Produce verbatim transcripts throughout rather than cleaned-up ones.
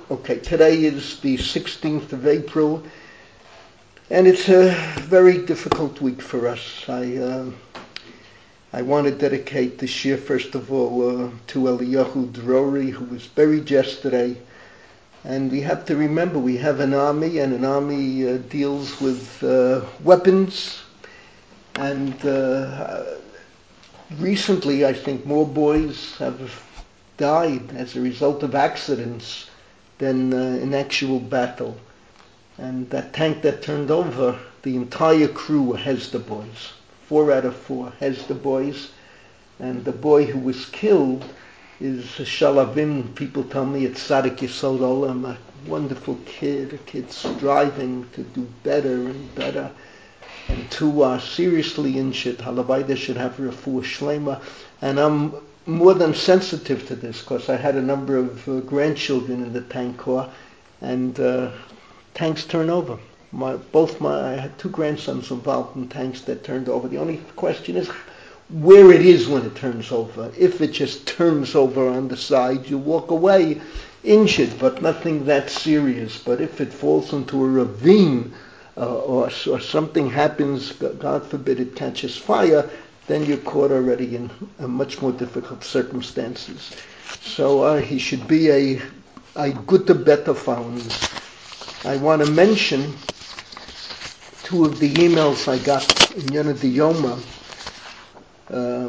Okay, today is the sixteenth of April, and it's a very difficult week for us. I uh, I want to dedicate this year, first of all, uh, to Eliyahu Drori, who was buried yesterday. And we have to remember we have an army, and an army uh, deals with uh, weapons. And uh, recently, I think more boys have died as a result of accidents than uh, in actual battle. And that tank that turned over, the entire crew were Hesder boys. Four out of four Hesder boys. And the boy who was killed is Shalavim. People tell me it's Sadik Yesod Olam, a wonderful kid, a kid striving to do better and better. And two are seriously injured. Halavayda should have refuah shlema. And I'm more than sensitive to this because I had a number of uh, grandchildren in the tank corps, and uh, tanks turn over. My, both my I had two grandsons involved in tanks that turned over. The only question is where it is when it turns over. If it just turns over on the side, you walk away injured, but nothing that serious. But if it falls into a ravine uh, or, or something happens, God forbid it catches fire, then you're caught already in a much more difficult circumstances. So uh, he should be a a good better found. I want to mention two of the emails I got in Yonah Diyoma. Uh,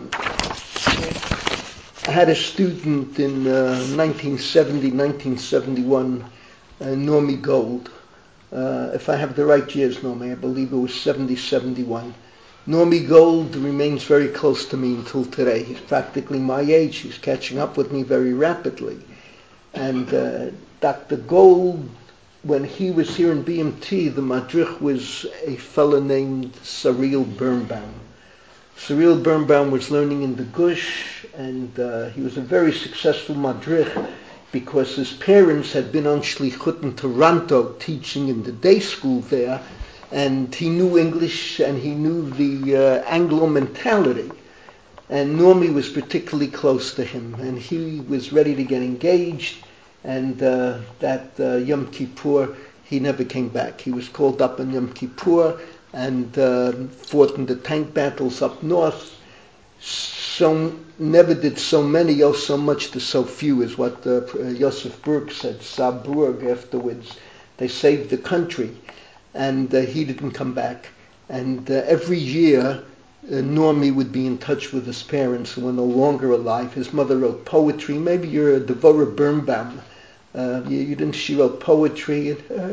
I had a student in uh, nineteen seventy, nineteen seventy-one, uh, Normie Gold. Uh, if I have the right years, Normie, I believe it was seventy, seventy-one. Normie Gold remains very close to me until today. He's practically my age. He's catching up with me very rapidly. And uh, Doctor Gold, when he was here in B M T, the madrich was a fellow named Cyril Birnbaum. Cyril Birnbaum was learning in the Gush, and uh, he was a very successful madrich because his parents had been on Shlichut in Toronto teaching in the day school there, and he knew English and he knew the uh, Anglo mentality. And Normie was particularly close to him, and he was ready to get engaged, and uh, that uh, Yom Kippur, he never came back. He was called up on Yom Kippur and uh, fought in the tank battles up north. So never did so many owe so much to so few, is what uh, Yosef Burg said, Saarburg afterwards. They saved the country. And uh, he didn't come back. And uh, every year, uh, Normie would be in touch with his parents who were no longer alive. His mother wrote poetry. Maybe you're a Devorah Birnbaum. Uh, you, you didn't. She wrote poetry. And, uh,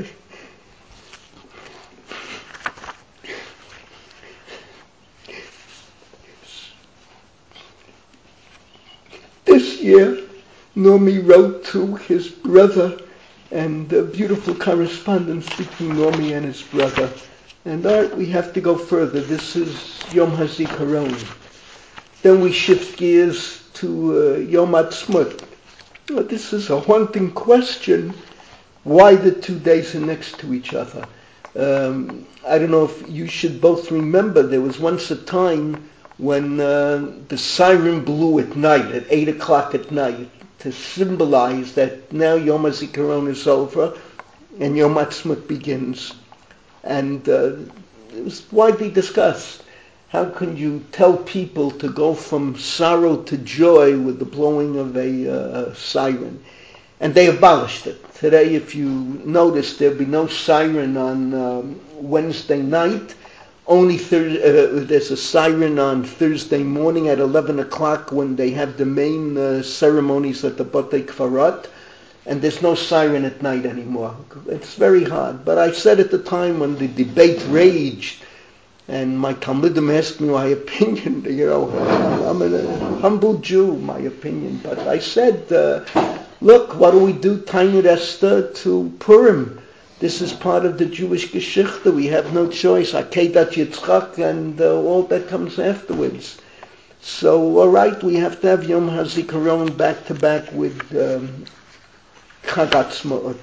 this year, Normie wrote to his brother, and a beautiful correspondence between Normie and his brother. And all right, we have to go further. This is Yom HaZikaron. Then we shift gears to uh, Yom Ha'atzmaut. Well, this is a haunting question. Why the two days are next to each other? Um, I don't know if you should both remember there was once a time when uh, the siren blew at night, at eight o'clock at night, to symbolize that now Yom HaZikaron is over and Yom Ha'atzmaut begins. And uh, it was widely discussed. How can you tell people to go from sorrow to joy with the blowing of a uh, siren? And they abolished it. Today, if you notice, there'll be no siren on um, Wednesday night. Only thir- uh, there's a siren on Thursday morning at eleven o'clock when they have the main uh, ceremonies at the Batei Kfarat, and there's no siren at night anymore. It's very hard. But I said at the time when the debate raged, and my Talmudim asked me my opinion, you know, I'm a humble Jew, my opinion, but I said, uh, look, what do we do, Talmud Esther to Purim? This is part of the Jewish Geschichte. We have no choice. Akedat Yitzchak and uh, all that comes afterwards. So, all right, we have to have Yom HaZikaron back to back with um, Chag Ha'atzmaut.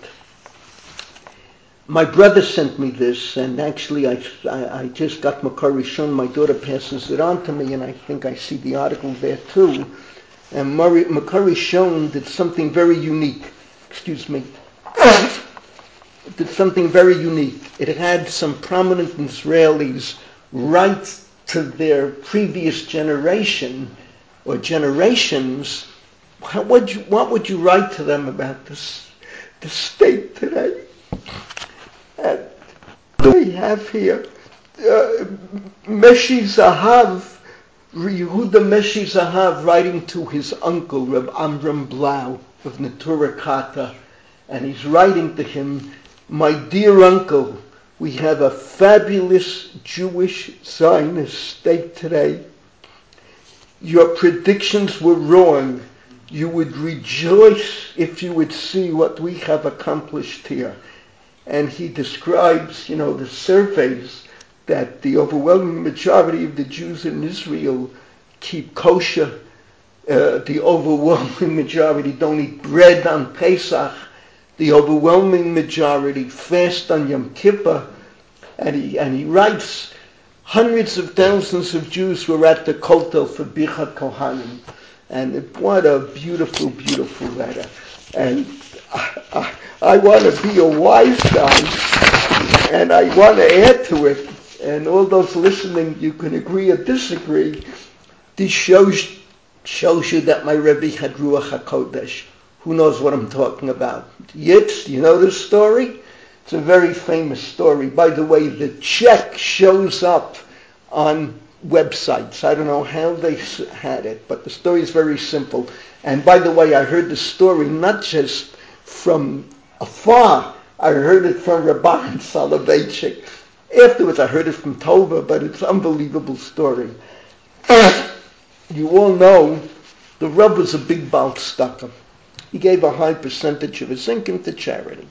My brother sent me this, and actually I, I, I just got Makar Rishon. My daughter passes it on to me, and I think I see the article there too. And Makar Rishon did something very unique. Excuse me. did something very unique. It had some prominent Israelis write to their previous generation or generations. How would you, what would you write to them about this, the state today? And we have here uh, Meshi Zahav, Yehuda Meshi Zahav, writing to his uncle, Reb Amram Blau of Netura Kata, and he's writing to him, "My dear uncle, we have a fabulous Jewish Zionist state today. Your predictions were wrong. You would rejoice if you would see what we have accomplished here." And he describes, you know, the surveys that the overwhelming majority of the Jews in Israel keep kosher. Uh, the overwhelming majority don't eat bread on Pesach. The overwhelming majority fast on Yom Kippur. And he, and he writes, hundreds of thousands of Jews were at the Kotel for Birchat Kohanim. And it, what a beautiful, beautiful letter. And I, I, I want to be a wise guy, and I want to add to it. And all those listening, you can agree or disagree. This shows, shows you that my Rebbe had Ruach HaKodesh. Who knows what I'm talking about? Yitz, do you know this story? It's a very famous story. By the way, the check shows up on websites. I don't know how they had it, but the story is very simple. And by the way, I heard the story not just from afar. I heard it from Rabban Soloveitchik. Afterwards, I heard it from Tova, but it's an unbelievable story. You all know the Rav was a big Baal Tzedakah. He gave a high percentage of his income to charity.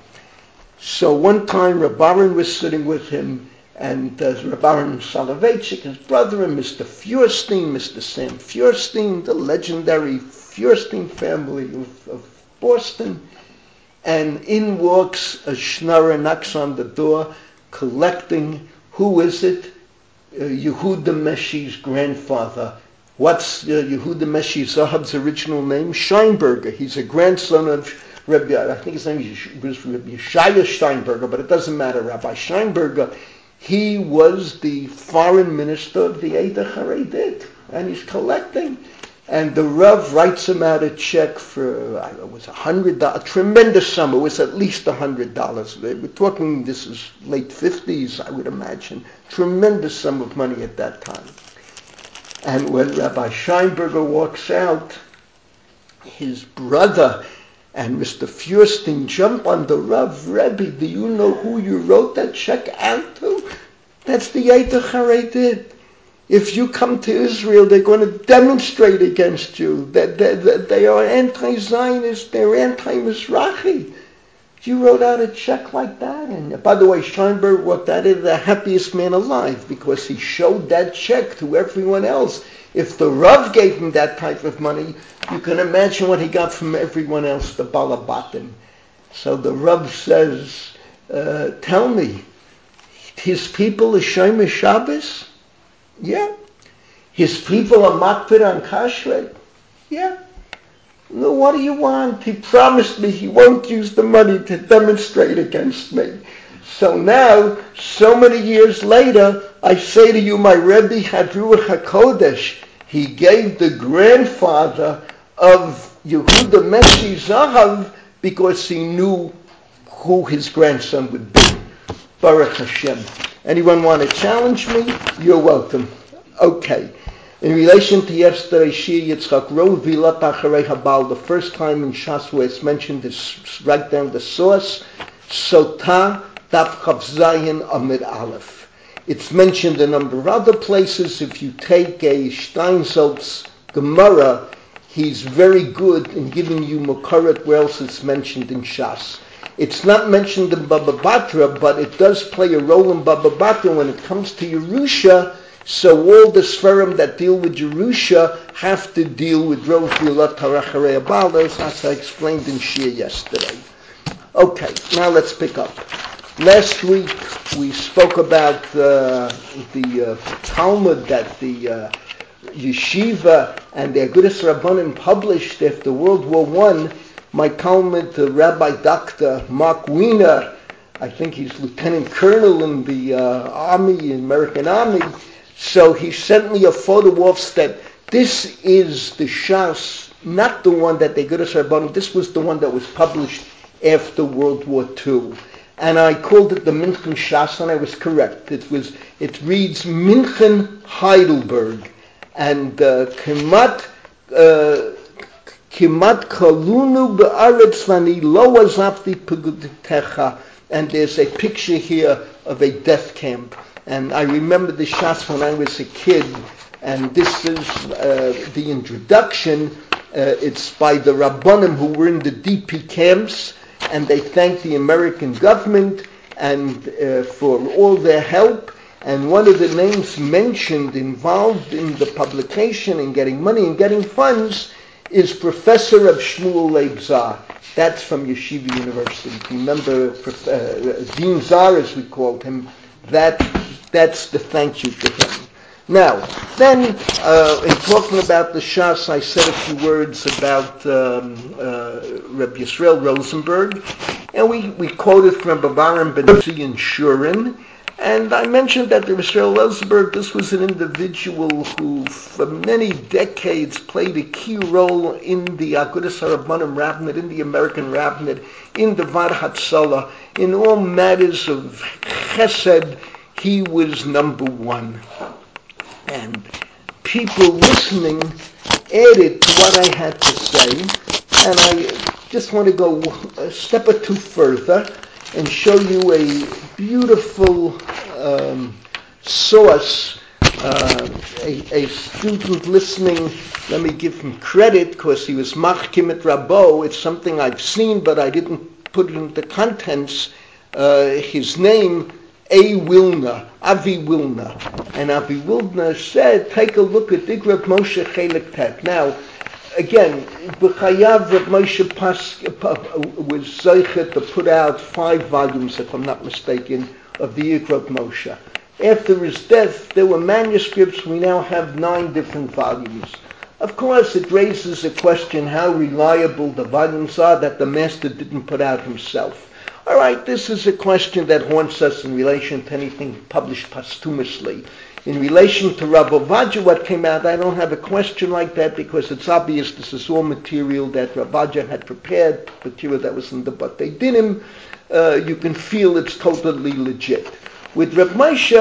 So one time, Reb Aaron was sitting with him, and uh, Reb Aaron Soloveitchik, his brother, and Mister Feuerstein, Mister Sam Feuerstein, the legendary Feuerstein family of, of Boston. And in walks a Schnurrer, knocks on the door, collecting. Who is it? Uh, Yehuda Meshi's grandfather. What's uh, Yehuda Meshi Zahab's original name? Steinberger. He's a grandson of Rabbi, I think his name was Rabbi Yeshaya Steinberger, but it doesn't matter. Rabbi Steinberger, he was the foreign minister of the Eidah Haredit, and he's collecting. And the Rav writes him out a check for, I don't know, it was a hundred dollars, a tremendous sum. It was at least a hundred dollars. We're talking, this is late fifties, I would imagine. Tremendous sum of money at that time. And when Rabbi Steinberger walks out, his brother and Mister Feuerstein jump on the Rav. Rebbe, do you know who you wrote that check out to? That's the Eidah Haredit. If you come to Israel, they're going to demonstrate against you. That they, they, they are anti-Zionist, they're anti-Mizrahi. You wrote out a check like that. And by the way, Steinberg, what that is, the happiest man alive, because he showed that check to everyone else. If the Rav gave him that type of money, you can imagine what he got from everyone else, the Balabatim. So the Rav says, uh, tell me, his people are Shomer Shabbos? Yeah. His people are Makpid on Kashrut? Yeah. No, what do you want? He promised me he won't use the money to demonstrate against me. So now, so many years later, I say to you, my Rebbe had Ruach HaKodesh. He gave the grandfather of Yehuda Meshi Zahav because he knew who his grandson would be. Baruch Hashem. Anyone want to challenge me? You're welcome. Okay. In relation to yesterday's Shir Yitzchak Rov Vilat Acharei Habal, the first time in Shas where it's mentioned is write down the source, Sotah Daf Chav Zayin Amid Aleph. It's mentioned a number of other places. If you take a Steinsaltz Gemara, he's very good in giving you Mokaret where else it's mentioned in Shas. It's not mentioned in Baba Batra, but it does play a role in Baba Batra when it comes to Yerusha. So all the Sfarim that deal with Yerusha have to deal with Rov Vilat Acharei Habal, as I explained in Shir yesterday. Okay, now let's pick up. Last week we spoke about uh, the uh, Talmud that the uh, Yeshiva and the Agudas Rabbanim published after World War One, my Talmud, uh, Rabbi Doctor Mark Wiener, I think he's lieutenant colonel in the uh, Army, American Army. So he sent me a photo of that. This is the Shas, not the one that they got us about. This was the one that was published after World War Two. And I called it the Minchen Shas, and I was correct. It was. It reads Minchen Heidelberg, and uh, Kemat Kemat Kalunu Be'aretz Vani Lo Azavti Peguditecha. And there's a picture here of a death camp. And I remember the Shas when I was a kid. And this is uh, the introduction. Uh, it's by the Rabbanim who were in the D P camps, and they thanked the American government and uh, for all their help. And one of the names mentioned involved in the publication and getting money and getting funds is Professor of Shmuel Leib Zar. That's from Yeshiva University. Remember uh, Dean Zar, as we called him. That that's the thank you to him. Now, then, uh, in talking about the Shas, I said a few words about um, uh, Reb Yisrael Rosenberg, and we, we quoted from Bavarim Ben-Uzi and Shurin, and I mentioned that Reb Yisrael Rosenberg, this was an individual who, for many decades, played a key role in the Agudas HaRabbanim Rabbinate, in the American Rabbinate, in the Vad Hatzalah, in all matters of chesed. He was number one. And people listening added to what I had to say, and I just want to go a step or two further and show you a beautiful um, source. Uh, a, a student listening, let me give him credit because he was machkim et Rabbo. It's something I've seen, but I didn't put it into contents. Uh, his name, A. Wilner, Avi Wilner. And Avi Wilner said, take a look at Dig Reb Moshe Chelik Tet. Now, again, B'chayav Reb Moshe Pas, was zeichet to put out five volumes, if I'm not mistaken, of the Dig Reb Moshe. After his death, there were manuscripts. We now have nine different volumes. Of course, it raises a question how reliable the volumes are that the master didn't put out himself. All right, this is a question that haunts us in relation to anything published posthumously. In relation to Rav Ovadia, what came out, I don't have a question like that because it's obvious this is all material that Rav Ovadia had prepared, material that was in the Batei Dinim. Uh, you can feel it's totally legit. With Reb Moshe,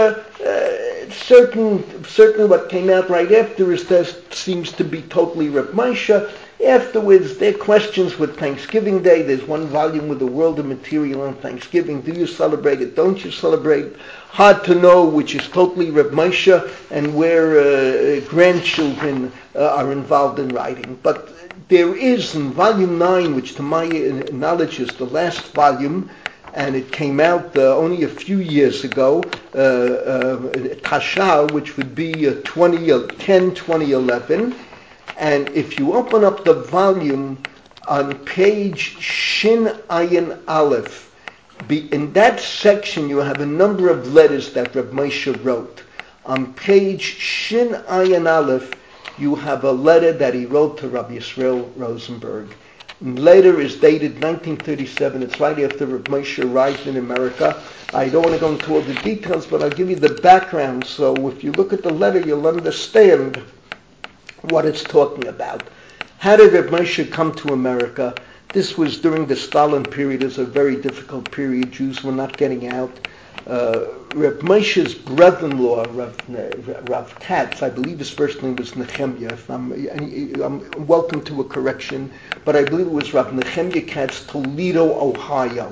uh, certain, certain what came out right after his death seems to be totally Reb Moshe. Afterwards, there are questions with Thanksgiving Day. There's one volume with the world of material on Thanksgiving. Do you celebrate it? Don't you celebrate? Hard to know which is totally Reb Moshe and where uh, grandchildren uh, are involved in writing. But there is in volume nine, which to my knowledge is the last volume, and it came out uh, only a few years ago, uh, uh, Tashar, which would be uh, twenty ten, twenty eleven. And if you open up the volume on page Shin Ayin Aleph, be, in that section you have a number of letters that Reb Moshe wrote. On page Shin Ayin Aleph, you have a letter that he wrote to Rabbi Yisrael Rosenberg. And later is dated nineteen thirty-seven. It's right after Reb Moshe arrived in America. I don't want to go into all the details, but I'll give you the background. So if you look at the letter, you'll understand what it's talking about. How did Reb Moshe come to America? This was during the Stalin period. It's a very difficult period. Jews were not getting out. Uh, Reb Moshe's brother-in-law, Rav, Rav Katz, I believe his first name was Nehemiah. If I'm, I'm welcome to a correction, but I believe it was Rav Nehemiah Katz, Toledo, Ohio.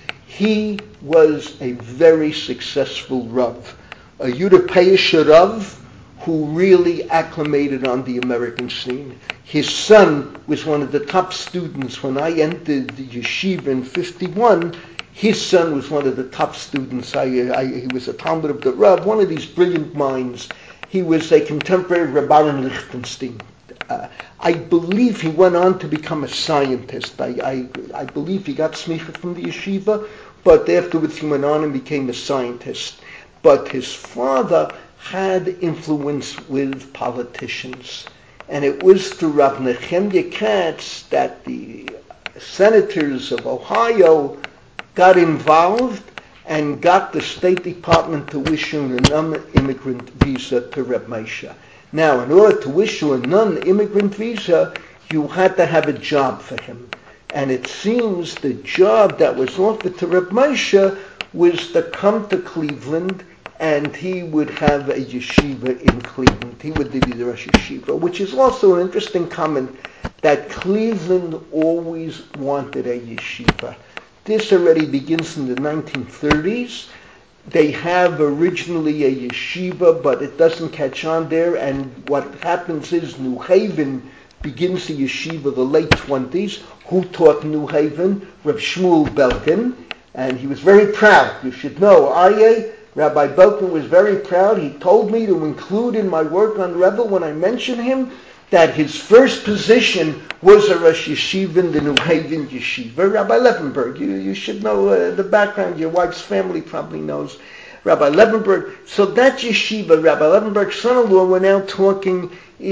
He was a very successful Rav, a Yudapeish Rav, who really acclimated on the American scene. His son was one of the top students. When I entered the yeshiva in fifty-one, his son was one of the top students. I, I, he was a Talmud of the Rav, one of these brilliant minds. He was a contemporary Reb Aaron Lichtenstein. Uh, I believe he went on to become a scientist. I, I, I believe he got smicha from the yeshiva, but afterwards he went on and became a scientist. But his father had influence with politicians. And it was through Rav Nehemiah Katz that the senators of Ohio got involved and got the State Department to issue a non-immigrant visa to Reb Moshe. Now, in order to issue a non-immigrant visa, you had to have a job for him. And it seems the job that was offered to Reb Moshe was to come to Cleveland, and he would have a yeshiva in Cleveland. He would be the Rosh Yeshiva, which is also an interesting comment that Cleveland always wanted a yeshiva. This already begins in the nineteen thirties. They have originally a yeshiva, but it doesn't catch on there. And what happens is New Haven begins the yeshiva the late twenties. Who taught New Haven? Reb Shmuel Belkin. And he was very proud. You should know, Aryeh, Rabbi Belkin was very proud. He told me to include in my work on Rebbe, when I mentioned him, that his first position was a Rosh Yeshiva in the New Haven Yeshiva. Rabbi Levenberg, you, you should know uh, the background. Your wife's family probably knows Rabbi Levenberg. So that yeshiva, Rabbi Levenberg's son-in-law, we're now talking,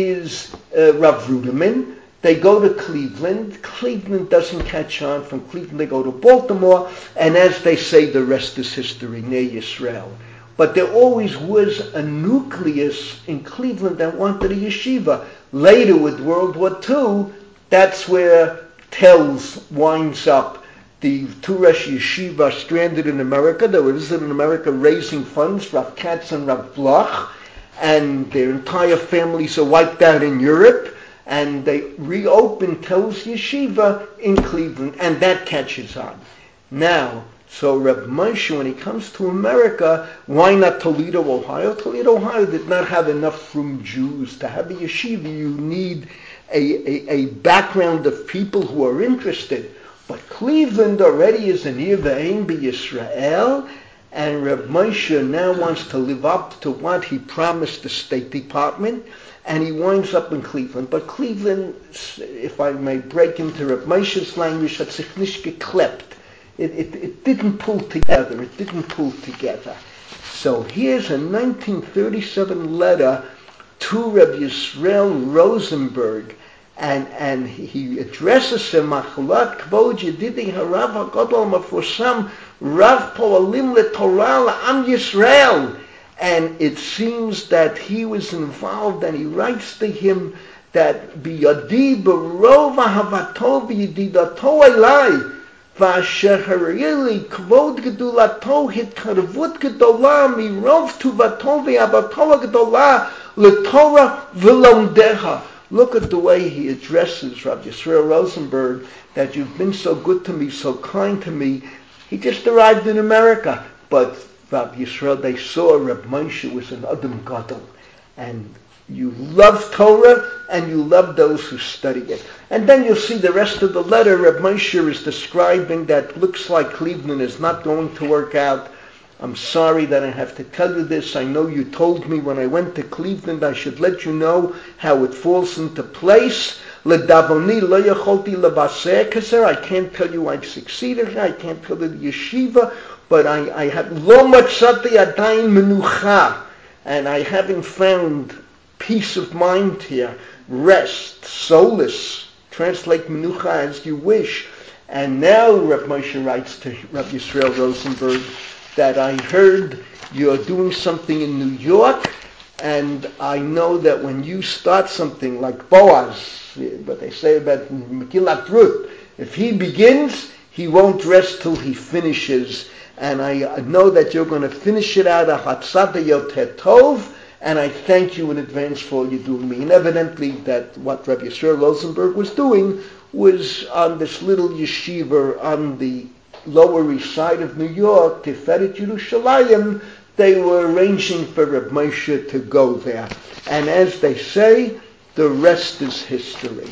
is uh, Rav Ruderman. They go to Cleveland. Cleveland doesn't catch on. From Cleveland they go to Baltimore. And as they say, the rest is history, near Yisrael. But there always was a nucleus in Cleveland that wanted a yeshiva. Later with World War Two, that's where Telz winds up. The two Rosh Yeshiva are stranded in America. They were visiting America raising funds, Rav Katz and Rav Bloch, and their entire families are wiped out in Europe, and they reopen Telz Yeshiva in Cleveland, and that catches on. Now, so Reb Moshe, when he comes to America, why not Toledo, Ohio? Toledo, Ohio did not have enough from Jews. To have a yeshiva, you need a, a, a background of people who are interested. But Cleveland already is an Ir Ve'ein B'Yisrael, and Reb Moshe now wants to live up to what he promised the State Department, and he winds up in Cleveland. But Cleveland, if I may break into Reb Moshe's language, hat sich nicht geklebt. It, it, it didn't pull together. It didn't pull together. So here's a nineteen thirty-seven letter to Reb Yisrael Rosenberg, and, and he addresses him, Machulat Kvod Yedidi Harav HaGadol Mefusam Rav Poalim LeTorah L'Am Yisrael. And it seems that he was involved, and he writes to him that Biyadi Berov Ahavato V'Yedidato Elai V'asher harili kvod gedulato hitkarvut gedola mirov tuvato ve'avato gedola leTorah v'lomdeha. Look at the way he addresses Rav Yisrael Rosenberg, that you've been so good to me, so kind to me. He just arrived in America, but Rav Yisrael, they saw Reb Moshe was an Adam Gadol, and you love Torah, and you love those who study it. And then you'll see the rest of the letter. Reb Moshe is describing that looks like Cleveland is not going to work out. I'm sorry that I have to tell you this. I know you told me when I went to Cleveland I should let you know how it falls into place. Ledavoni lo yacholti levaser kaser. I can't tell you I've succeeded. I can't tell you the yeshiva, but I, I have lo matzati adayin menucha, and I haven't found peace of mind here, rest, solace. Translate menucha as you wish. And now Reb Moshe writes to Reb Yisrael Rosenberg that I heard you're doing something in New York, and I know that when you start something like Boaz, what they say about Megillat Ruth, if he begins, he won't rest till he finishes. And I know that you're going to finish it out, Achatzata Yoter Tov, and I thank you in advance for all you're doing me. And evidently that what Rabbi Yisrael Rosenberg was doing was on this little yeshiva on the Lower East Side of New York, Tiferet Yerushalayim. They were arranging for Reb Moshe to go there. And as they say, the rest is history.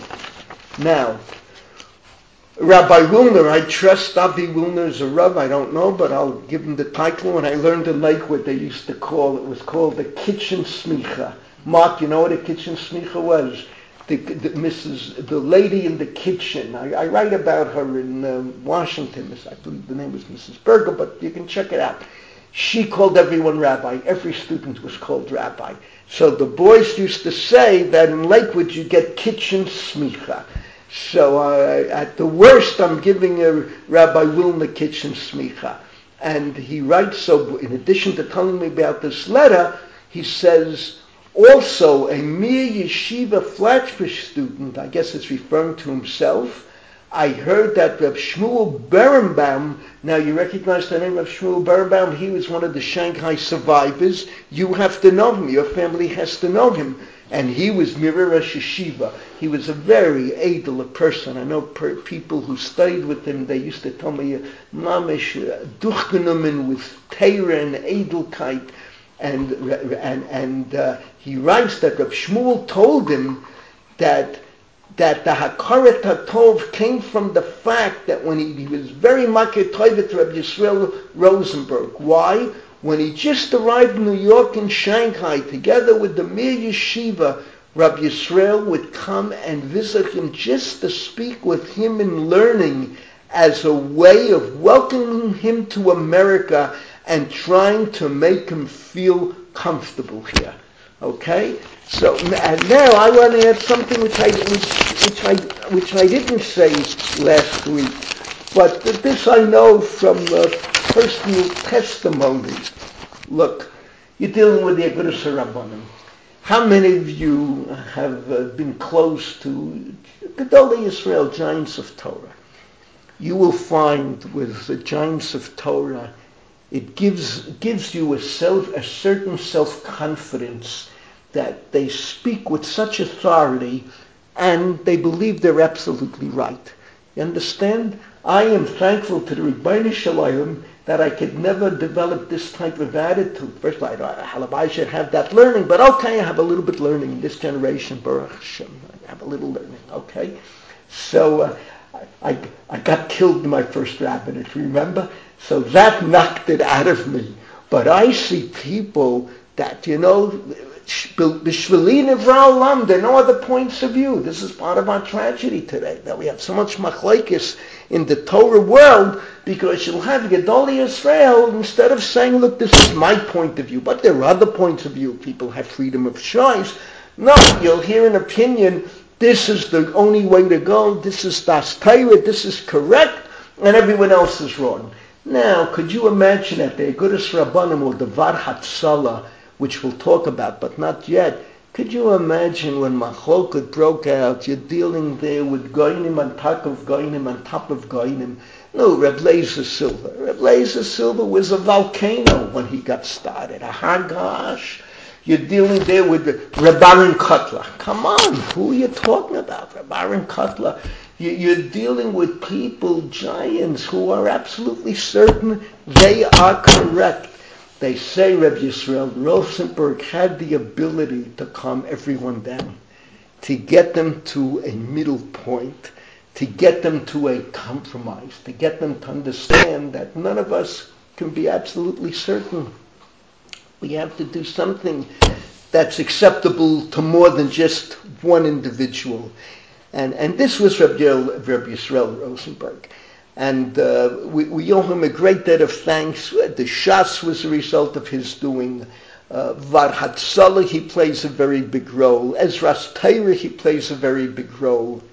Now, Rabbi Wilner, I trust Avi Wilner is a Rav, I don't know, but I'll give him the title. When I learned in Lakewood, they used to call, it was called the kitchen smicha. Mark, you know what a kitchen smicha was? The, the Missus the lady in the kitchen. I, I write about her in um, Washington. I believe the name was Missus Berger, but you can check it out. She called everyone rabbi. Every student was called rabbi. So the boys used to say that in Lakewood you get kitchen smicha. So uh, at the worst, I'm giving a Rabbi Wilner Kitchen smicha. And he writes, so in addition to telling me about this letter, he says, also a Mir Yeshiva Flatbush student, I guess it's referring to himself, I heard that Reb Shmuel Berenbaum, now you recognize the name of Shmuel Berenbaum, he was one of the Shanghai survivors. You have to know him, your family has to know him. And he was Mirer Rosh Yeshiva. He was a very edel person. I know per, people who studied with him, they used to tell me, mamish, durchgenommen with Torah and edelkeit. And, and, and uh, he writes that Reb Shmuel told him that that the Hakarat HaTov came from the fact that when he, he was very makir toivet to Reb Yisrael Rosenberg. Why? When he just arrived in New York and Shanghai, together with the Mir Yeshiva, Rabbi Yisrael would come and visit him just to speak with him in learning as a way of welcoming him to America and trying to make him feel comfortable here. Okay? So and now I want to add something which I which, which I which I didn't say last week, but this I know from uh, personal testimony. Look, you're dealing with the Agudas HaRabbanim. How many of you have uh, been close to Gedolei Yisrael, giants of Torah? You will find with the giants of Torah, it gives gives you a self a certain self-confidence that they speak with such authority and they believe they're absolutely right. You understand? I am thankful to the Rebbeinu Shalom that I could never develop this type of attitude. First of all, I, I should have that learning, but okay, I have a little bit learning in this generation, Baruch Hashem. I have a little learning, okay? So uh, I, I got killed in my first rabbinate, remember? So that knocked it out of me. But I see people that, you know, B'shvili Nivra Olam, there are no other points of view. This is part of our tragedy today, that we have so much machlekes in the Torah world, because you'll have Gedolei Yisrael, instead of saying, look, this is my point of view, but there are other points of view. People have freedom of choice. No, you'll hear an opinion, this is the only way to go, this is Das Torah, this is correct, and everyone else is wrong. Now, could you imagine that the Agudas HaRabbanim or the Var Hatzalah, which we'll talk about, but not yet. Could you imagine when Machloket broke out, you're dealing there with Goinim on top of Goinim on top of Goinim? No, Reb Leizer Silver. Reb Leizer Silver was a volcano when he got started, a hagash. You're dealing there with Reb Aaron Kotler. Come on, who are you talking about? Reb Aaron Kotler. You're dealing with people, giants, who are absolutely certain they are correct. They say Reb Yisrael Rosenberg had the ability to calm everyone down, to get them to a middle point, to get them to a compromise, to get them to understand that none of us can be absolutely certain. We have to do something that's acceptable to more than just one individual. And and this was Reb Yisrael Rosenberg. And uh, we, we owe him a great debt of thanks. The Shas was a result of his doing. Uh, Var Hatzalah, he plays a very big role. Ezras Torah, he plays a very big role.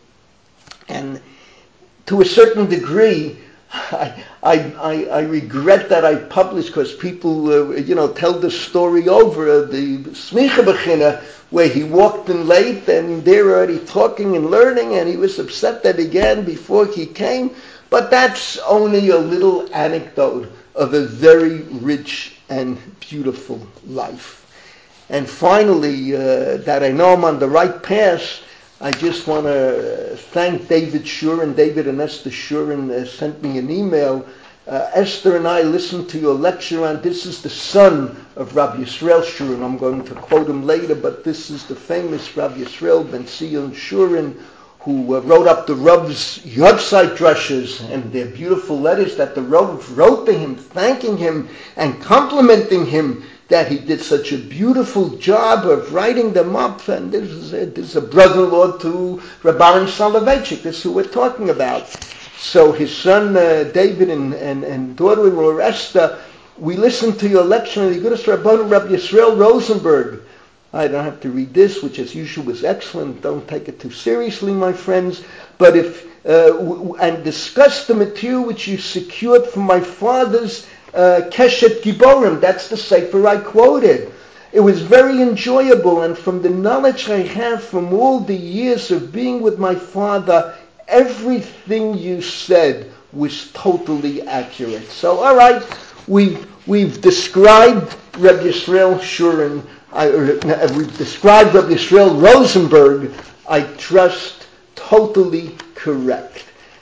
And to a certain degree, I I, I, I regret that I published, because people, uh, you know, tell the story over uh, the Smicha Bechina, where he walked in late and they're already talking and learning, and he was upset that again before he came. But that's only a little anecdote of a very rich and beautiful life. And finally, uh, that I know I'm on the right path, I just want to thank David Shuren. David and Esther Shuren uh, sent me an email. Uh, Esther and I listened to your lecture on, this is the son of Rabbi Yisrael Shuren. I'm going to quote him later, but this is the famous Rabbi Yisrael Ben Zion Shuren, who uh, wrote up the Rav's Yotzai drushes and their beautiful letters that the Rav wrote to him, thanking him and complimenting him that he did such a beautiful job of writing them up. And this is a, this is a brother-in-law to Rabban Soloveitchik. This is who we're talking about. So his son uh, David and, and, and daughter-in-law Esther, we listened to your lecture on the Agudas HaRabbanim Rabbi Yisrael Rosenberg. I don't have to read this, which as usual was excellent. Don't take it too seriously, my friends. But if uh, w- and discuss the material which you secured from my father's uh, Keshet Giborim. That's the sefer I quoted. It was very enjoyable, and from the knowledge I have from all the years of being with my father, everything you said was totally accurate. So, all right, we've we've described Reb Yisrael Shurin. I, uh, we've described Reb Yisrael Rosenberg. I trust totally correct.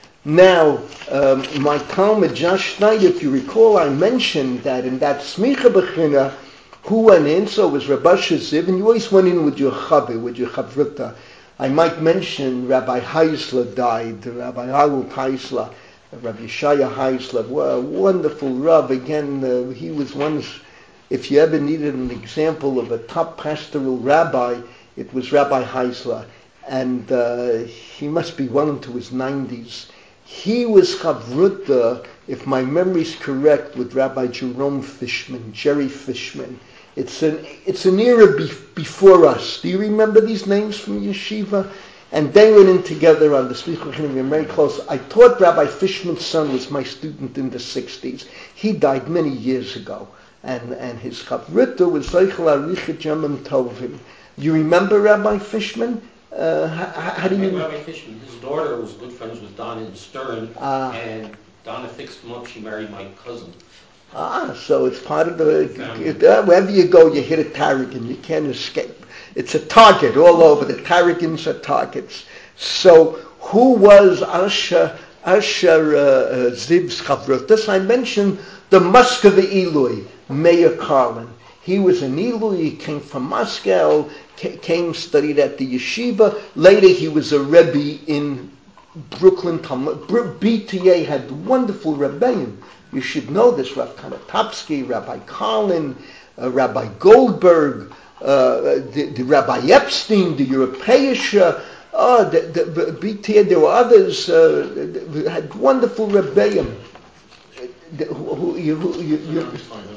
Now, um, my Talmud Josh Schneider, if you recall, I mentioned that in that Smicha Bechina, who went in? So it was Rabbi Shaziv, and you always went in with your Chavi, with your Chavruta. I might mention Rabbi Heisler died, Rabbi Harul Heisler, Rabbi Yeshaya Heisler, well, wonderful Rav. Again, uh, he was one, if you ever needed an example of a top pastoral rabbi, it was Rabbi Heisler. And uh, he must be well into his nineties. He was Chavruta, if my memory's correct, with Rabbi Jerome Fishman, Jerry Fishman. It's an it's an era be, before us. Do you remember these names from yeshiva? And they went in together on the Smicha Bechina. We were very close. I taught Rabbi Fishman's son was my student in the sixties. He died many years ago, and and his Chavruta was Zeichel Arichet Yamim Tovim. You remember Rabbi Fishman? Uh, how, how do you? Rabbi Fishman, his daughter was good friends with Donna Stern, uh, and Donna fixed him up. She married my cousin. Ah, so it's part of the, it, uh, wherever you go, you hit a tarragon. You can't escape. It's a target all over. The tarragons are targets. So who was Asher, Asher uh, Ziv's Chavrutas? I mentioned the Muscovy Eloi, Meir Carlin. He was an Eloi. He came from Moscow, came, studied at the yeshiva. Later he was a Rebbe in Brooklyn. B T A had wonderful rebbeim. You should know this, Rav Kanatopsky, Rabbi Carlin, uh, Rabbi Goldberg, uh, the, the Rabbi Epstein, the Europeisha, uh, the, the, the B T A, there were others uh, that had wonderful rebbeim. The, who, who, you, who, you, you,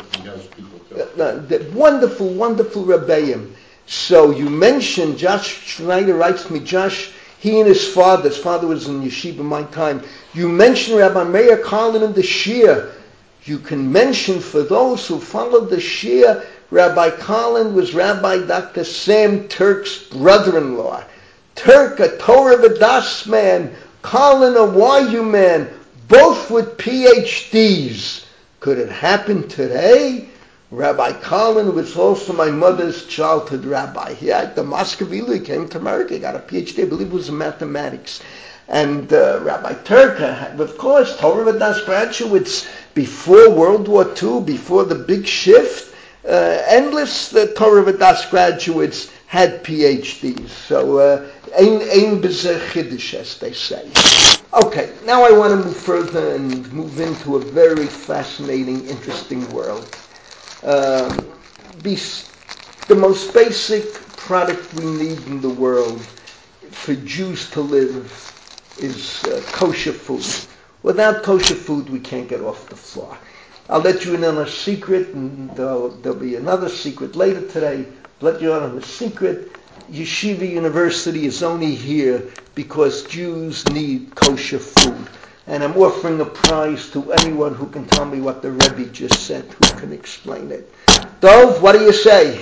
uh, the wonderful, wonderful rebbeim. So you mentioned, Josh Schneider writes to me, Josh, he and his father, his father was in yeshiva my time. You mentioned Rabbi Meir Carlin in the Shir. You can mention for those who followed the Shir, Rabbi Carlin was Rabbi Doctor Sam Turk's brother-in-law. Turk, a Torah V'das man, Carlin, a Y U man, both with P H Ds. Could it happen today? Rabbi Carlin was also my mother's childhood rabbi. He had the Muscovy. He came to America. He got a P H D, I believe it was in mathematics. And uh, Rabbi Turka had, of course, Torah V'das graduates before World War Two, before the big shift. Uh, endless the Torah V'das graduates had P H Ds. So, ein ein b'zeh chiddush, as they say. Okay, now I want to move further and move into a very fascinating, interesting world. Um, the, the most basic product we need in the world for Jews to live is uh, kosher food. Without kosher food, we can't get off the floor. I'll let you in on a secret, and there'll, there'll be another secret later today. Let you in on a secret. Yeshiva University is only here because Jews need kosher food. And I'm offering a prize to anyone who can tell me what the Rebbe just said, who can explain it. Dov, what do you say?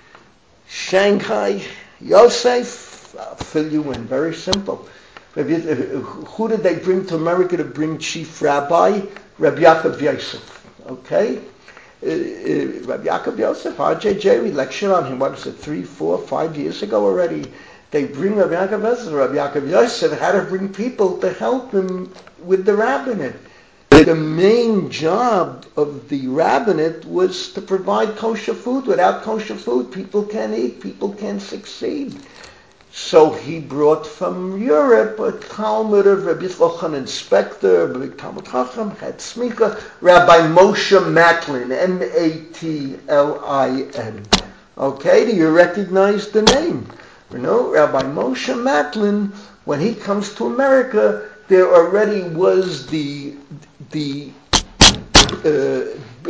Shanghai, Yosef, I'll fill you in. Very simple. Who did they bring to America to bring chief rabbi? Rabbi Yaakov Yosef. Okay? Uh, uh, Rabbi Yaakov Yosef, R J J, we lectured on him, what is it, three, four, five years ago already. They bring Rabbi Yaakov Yosef. Rabbi Yaakov Yosef had to bring people to help him with the rabbinate. The main job of the rabbinate was to provide kosher food. Without kosher food, people can't eat, people can't succeed. So he brought from Europe a Talmud of Rabbi Yochanan Spector, a big Talmud Chacham, had Smicha, Rabbi Moshe Matlin, M A T L I N. Okay, do you recognize the name? You know, Rabbi Moshe Matlin, when he comes to America, there already was the the uh,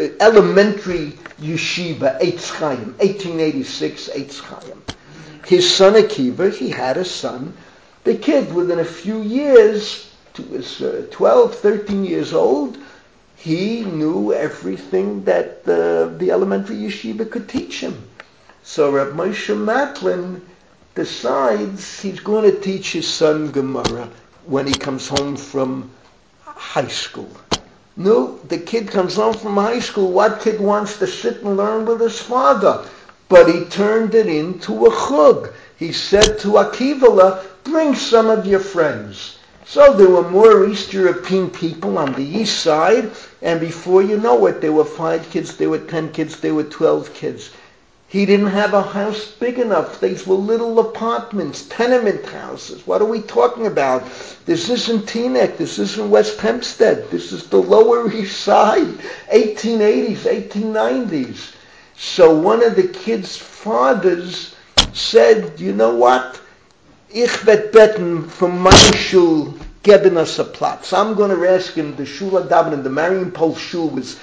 elementary yeshiva, Eitz Chaim, eighteen eighty-six, Eitz Chaim. His son Akiva, he had a son. The kid, within a few years, he was uh, twelve, thirteen years old, he knew everything that uh, the elementary yeshiva could teach him. So Reb Moshe Matlin decides he's going to teach his son Gemara when he comes home from high school. No, the kid comes home from high school. What kid wants to sit and learn with his father? But he turned it into a chug. He said to Akiva, bring some of your friends. So there were more East European people on the east side, and before you know it, there were five kids, there were ten kids, there were twelve kids. He didn't have a house big enough. These were little apartments, tenement houses. What are we talking about? This isn't Teaneck. This isn't West Hempstead. This is the Lower East Side, eighteen eighties, eighteen nineties. So one of the kids' fathers said, you know what? Ich werd beten from my shul geben us a platz. I'm going to ask him, the shul Adabin and the Marienpol shul was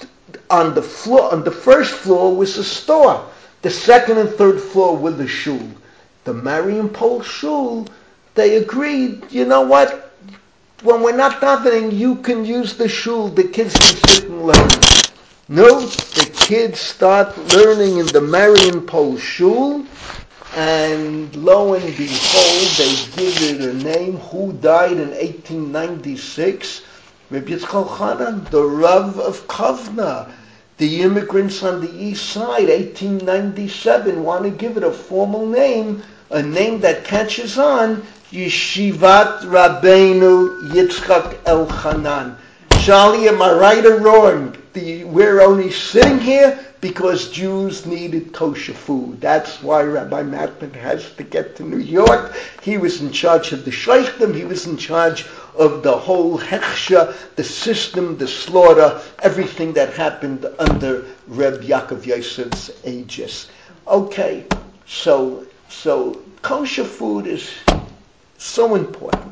on the floor, on the first floor was a store. The second and third floor were the shul. The Marienpol shul, they agreed, you know what? When we're not davening, you can use the shul. The kids can sit and learn. No, the kids start learning in the Marienpol shul, and lo and behold, they give it a name. Who died in eighteen ninety-six? Rabbi Yitzchak Hanan, the Rav of Kovna. The immigrants on the east side, eighteen ninety-seven, want to give it a formal name, a name that catches on, Yeshivat Rabbeinu Yitzchak Elchanan. Charlie, am I right or wrong? The, we're only sitting here because Jews needed kosher food. That's why Rabbi Matlin has to get to New York. He was in charge of the sheikhdim. He was in charge of the whole hechsha, the system, the slaughter, everything that happened under Reb Yaakov Yosef's aegis. Okay, so so kosher food is so important.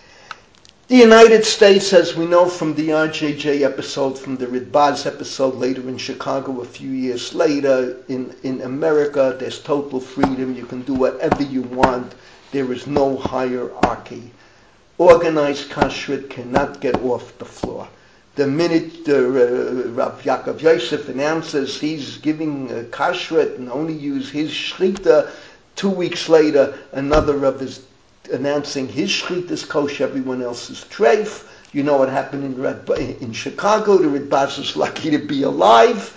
The United States, as we know from the R J J episode, from the Ritbaz episode later in Chicago a few years later, in, in America, there's total freedom. You can do whatever you want. There is no hierarchy. Organized kashrut cannot get off the floor. The minute uh, uh, Rav Yaakov Yosef announces he's giving uh, kashrut and only use his shechita, two weeks later, another Rav is announcing his shechita is kosher, everyone else is treif. You know what happened in Red, in Chicago. The Ritbaz is lucky to be alive.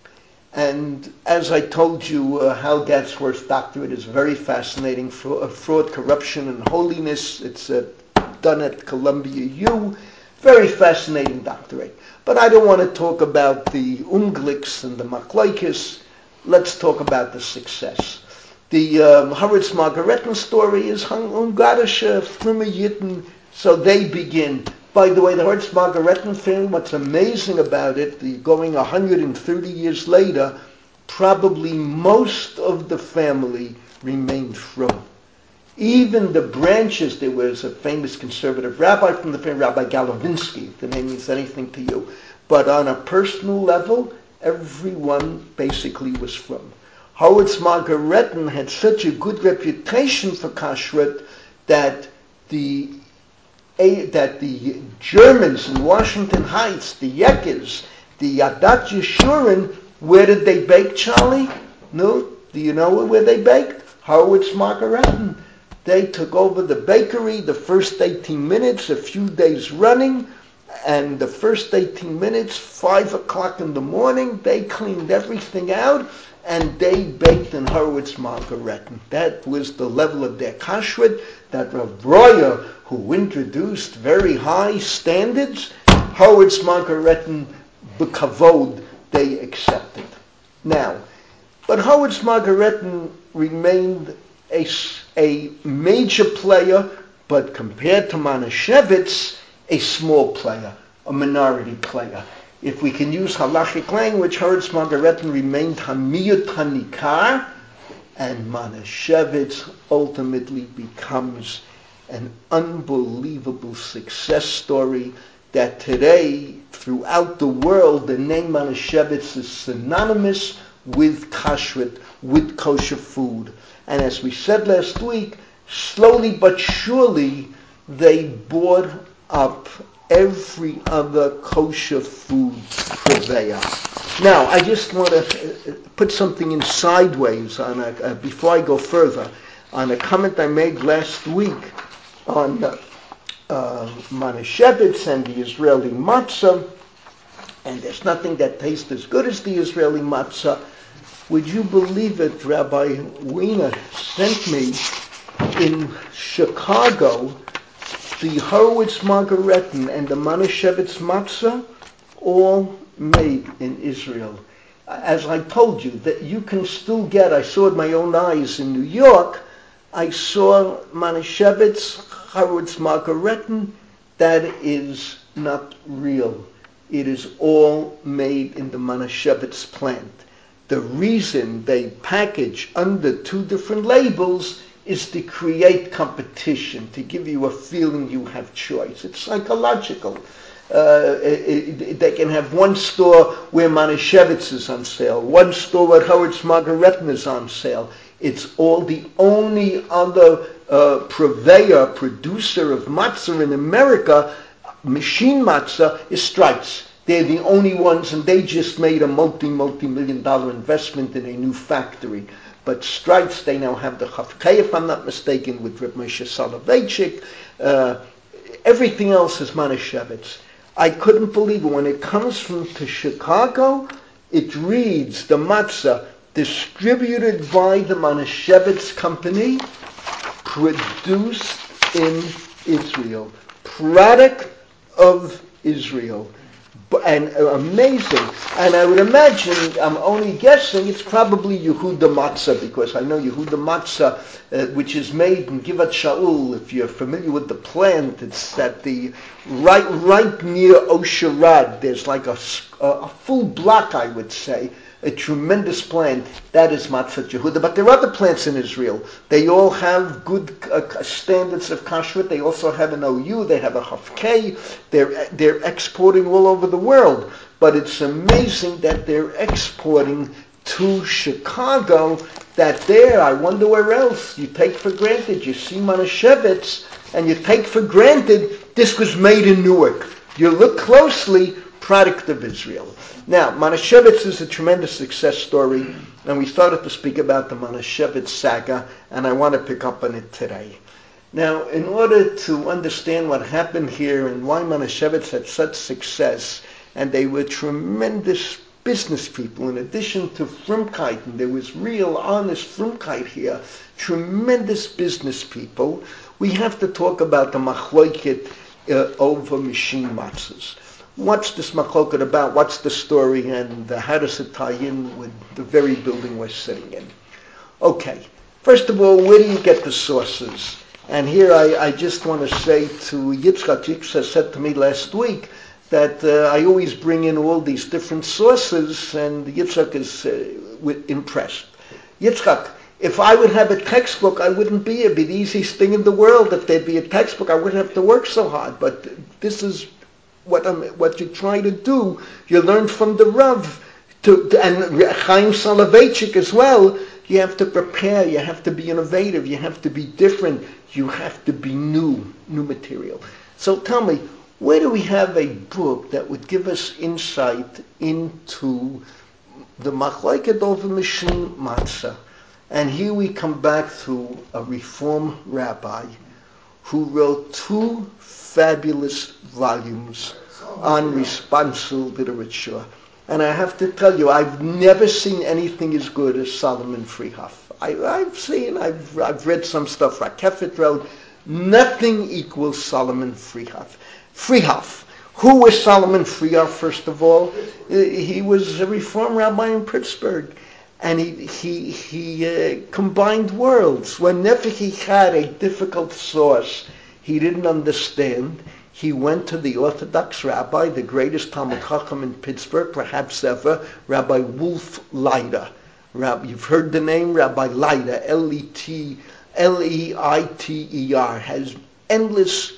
And as I told you, uh, Hal Gadsworth's doctorate is very fascinating. Fraud, fraud corruption, and holiness. It's uh, done at Columbia U. Very fascinating doctorate. But I don't want to talk about the umgliks and the machlokes. Let's talk about the success. The um, Haaretz Margaretten story is Ungarische Frimme Yitten, so they begin. By the way, the Haaretz Margaretten family, what's amazing about it, the, going one hundred thirty years later, probably most of the family remained frum. Even the branches, there was a famous conservative rabbi from the family, Rabbi Galovinsky, if the name means anything to you. But on a personal level, everyone basically was frum. Haaretz Margaretten had such a good reputation for kashrut that the a, that the Germans in Washington Heights, the Yekes, the Yadat Yeshurun, where did they bake, Charlie? No? Do you know where they baked? Haaretz Margaretten. They took over the bakery the first eighteen minutes, a few days running, and the first eighteen minutes, five o'clock in the morning, they cleaned everything out, and they baked in Haaretz Margaretten. That was the level of their kashrut, that Rav Breuer, who introduced very high standards, Haaretz Margaretten, b'kavod, they accepted. Now, but Haaretz Margaretten remained a, a major player, but compared to Manischewitz, a small player, a minority player. If we can use halachic language, Haaretz Margaretten remained hamiyut hanikar, and Manischewitz ultimately becomes an unbelievable success story. that today, throughout the world, the name Manischewitz is synonymous with kashrut, with kosher food. And as we said last week, slowly but surely, they bought up every other kosher food purveyor. Now, I just want to put something in sideways on a, uh, before I go further, on a comment I made last week on uh, uh, Manischewitz and the Israeli matzah, and there's nothing that tastes as good as the Israeli matzah. Would you believe it, Rabbi Weiner sent me in Chicago the Horowitz Margaretten and the Manischewitz matzah, all made in Israel. As I told you, that you can still get, I saw it with my own eyes in New York, I saw Manischewitz, Horowitz Margaretten, that is not real. It is all made in the Manischewitz plant. The reason they package under two different labels is to create competition, to give you a feeling you have choice. It's psychological. Uh, it, it, they can have one store where Manischewitz is on sale, one store where Horowitz Margaretten is on sale. It's all the only other uh, purveyor, producer of matzah in America, machine matzah, is Strites. They're the only ones, and they just made a multi, multi-million dollar investment in a new factory. But Strites, they now have the Chavkei, if I'm not mistaken, with Reb Moshe Soloveitchik. Uh, everything else is Manischewitz. I couldn't believe it. When it comes from to Chicago, it reads, the matzah, distributed by the Manischewitz company, produced in Israel. Product of Israel. And uh, amazing. And I would imagine, I'm only guessing, it's probably Yehuda Matzah, because I know Yehuda Matzah, uh, which is made in Givat Shaul, if you're familiar with the plant, it's at the, right right near Osherad, there's like a, a full block, I would say, a tremendous plant. That is Matzah Yehuda. But there are other plants in Israel. They all have good uh, standards of kashrut. They also have an O U. They have a Hafkei. They're they're exporting all over the world. But it's amazing that they're exporting to Chicago. That there, I wonder where else. You take for granted. You see Manischewitz, and you take for granted this was made in Newark. You look closely, product of Israel. Now, Manischewitz is a tremendous success story, and we started to speak about the Manischewitz saga, and I want to pick up on it today. Now, in order to understand what happened here and why Manischewitz had such success, and they were tremendous business people, in addition to Frumkeit, and there was real honest Frumkeit here, tremendous business people, we have to talk about the machloket uh, over machine matzahs. What's this machloket about? What's the story? And uh, how does it tie in with the very building we're sitting in? Okay, first of all, where do you get the sources? And here I, I just want to say to Yitzchak, Yitzchak said to me last week that uh, I always bring in all these different sources, and Yitzchak is uh, impressed. Yitzchak, if I would have a textbook, I wouldn't be here. It'd be the easiest thing in the world. If there'd be a textbook, I wouldn't have to work so hard. But this is what I'm, what you try to do. You learn from the Rav, to, to, and Chaim Soloveitchik as well. You have to prepare. You have to be innovative. You have to be different. You have to be new, new material. So tell me, where do we have a book that would give us insight into the machleket over machine matzah? And here we come back to a Reform rabbi who wrote two fabulous volumes on responsible literature. And I have to tell you, I've never seen anything as good as Solomon Freehoff. I, I've seen, I've, I've read some stuff Rakefet wrote. Nothing equals Solomon Freehoff. Freehoff. Who was Solomon Freehoff, first of all? He was a Reform rabbi in Pittsburgh. And he he, he uh, combined worlds. Whenever he had a difficult source he didn't understand, he went to the Orthodox rabbi, the greatest Talmud Chacham in Pittsburgh, perhaps ever, Rabbi Wolf Leider. Rabbi, you've heard the name, Rabbi Leider, L E T L E I T E R, has endless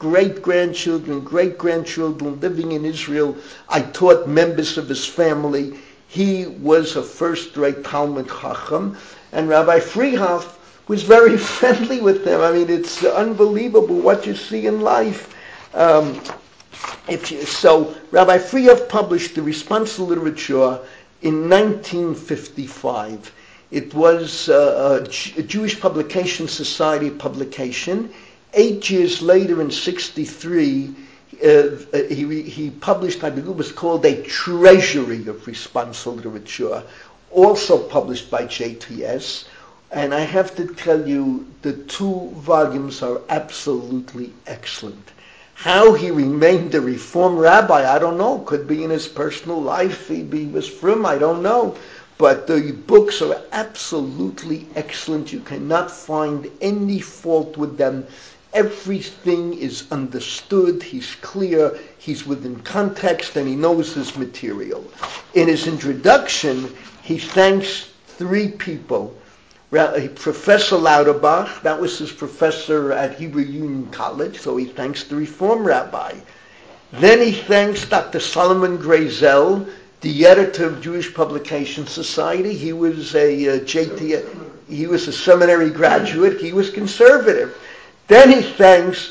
great-grandchildren, great-grandchildren living in Israel. I taught members of his family. He was a first-rate Talmud Chacham, and Rabbi Freehoff was very friendly with them. I mean, it's unbelievable what you see in life. Um, if you, so Rabbi Freehoff published the Responsa Literature in nineteen fifty-five. It was uh, a, a Jewish Publication Society publication. Eight years later, in sixty-three, uh, he, he published, I believe it was called A Treasury of Responsa Literature, also published by J T S. And I have to tell you, the two volumes are absolutely excellent. How he remained a Reform rabbi, I don't know. Could be in his personal life. He, he was frum, I don't know. But the books are absolutely excellent. You cannot find any fault with them. Everything is understood. He's clear. He's within context, and he knows his material. In his introduction, he thanks three people. Professor Lauterbach, that was his professor at Hebrew Union College, so he thanks the Reform rabbi. Then he thanks Doctor Solomon Grazel, the editor of Jewish Publication Society. He was a uh, J T, he was a seminary graduate. He was conservative. Then he thanks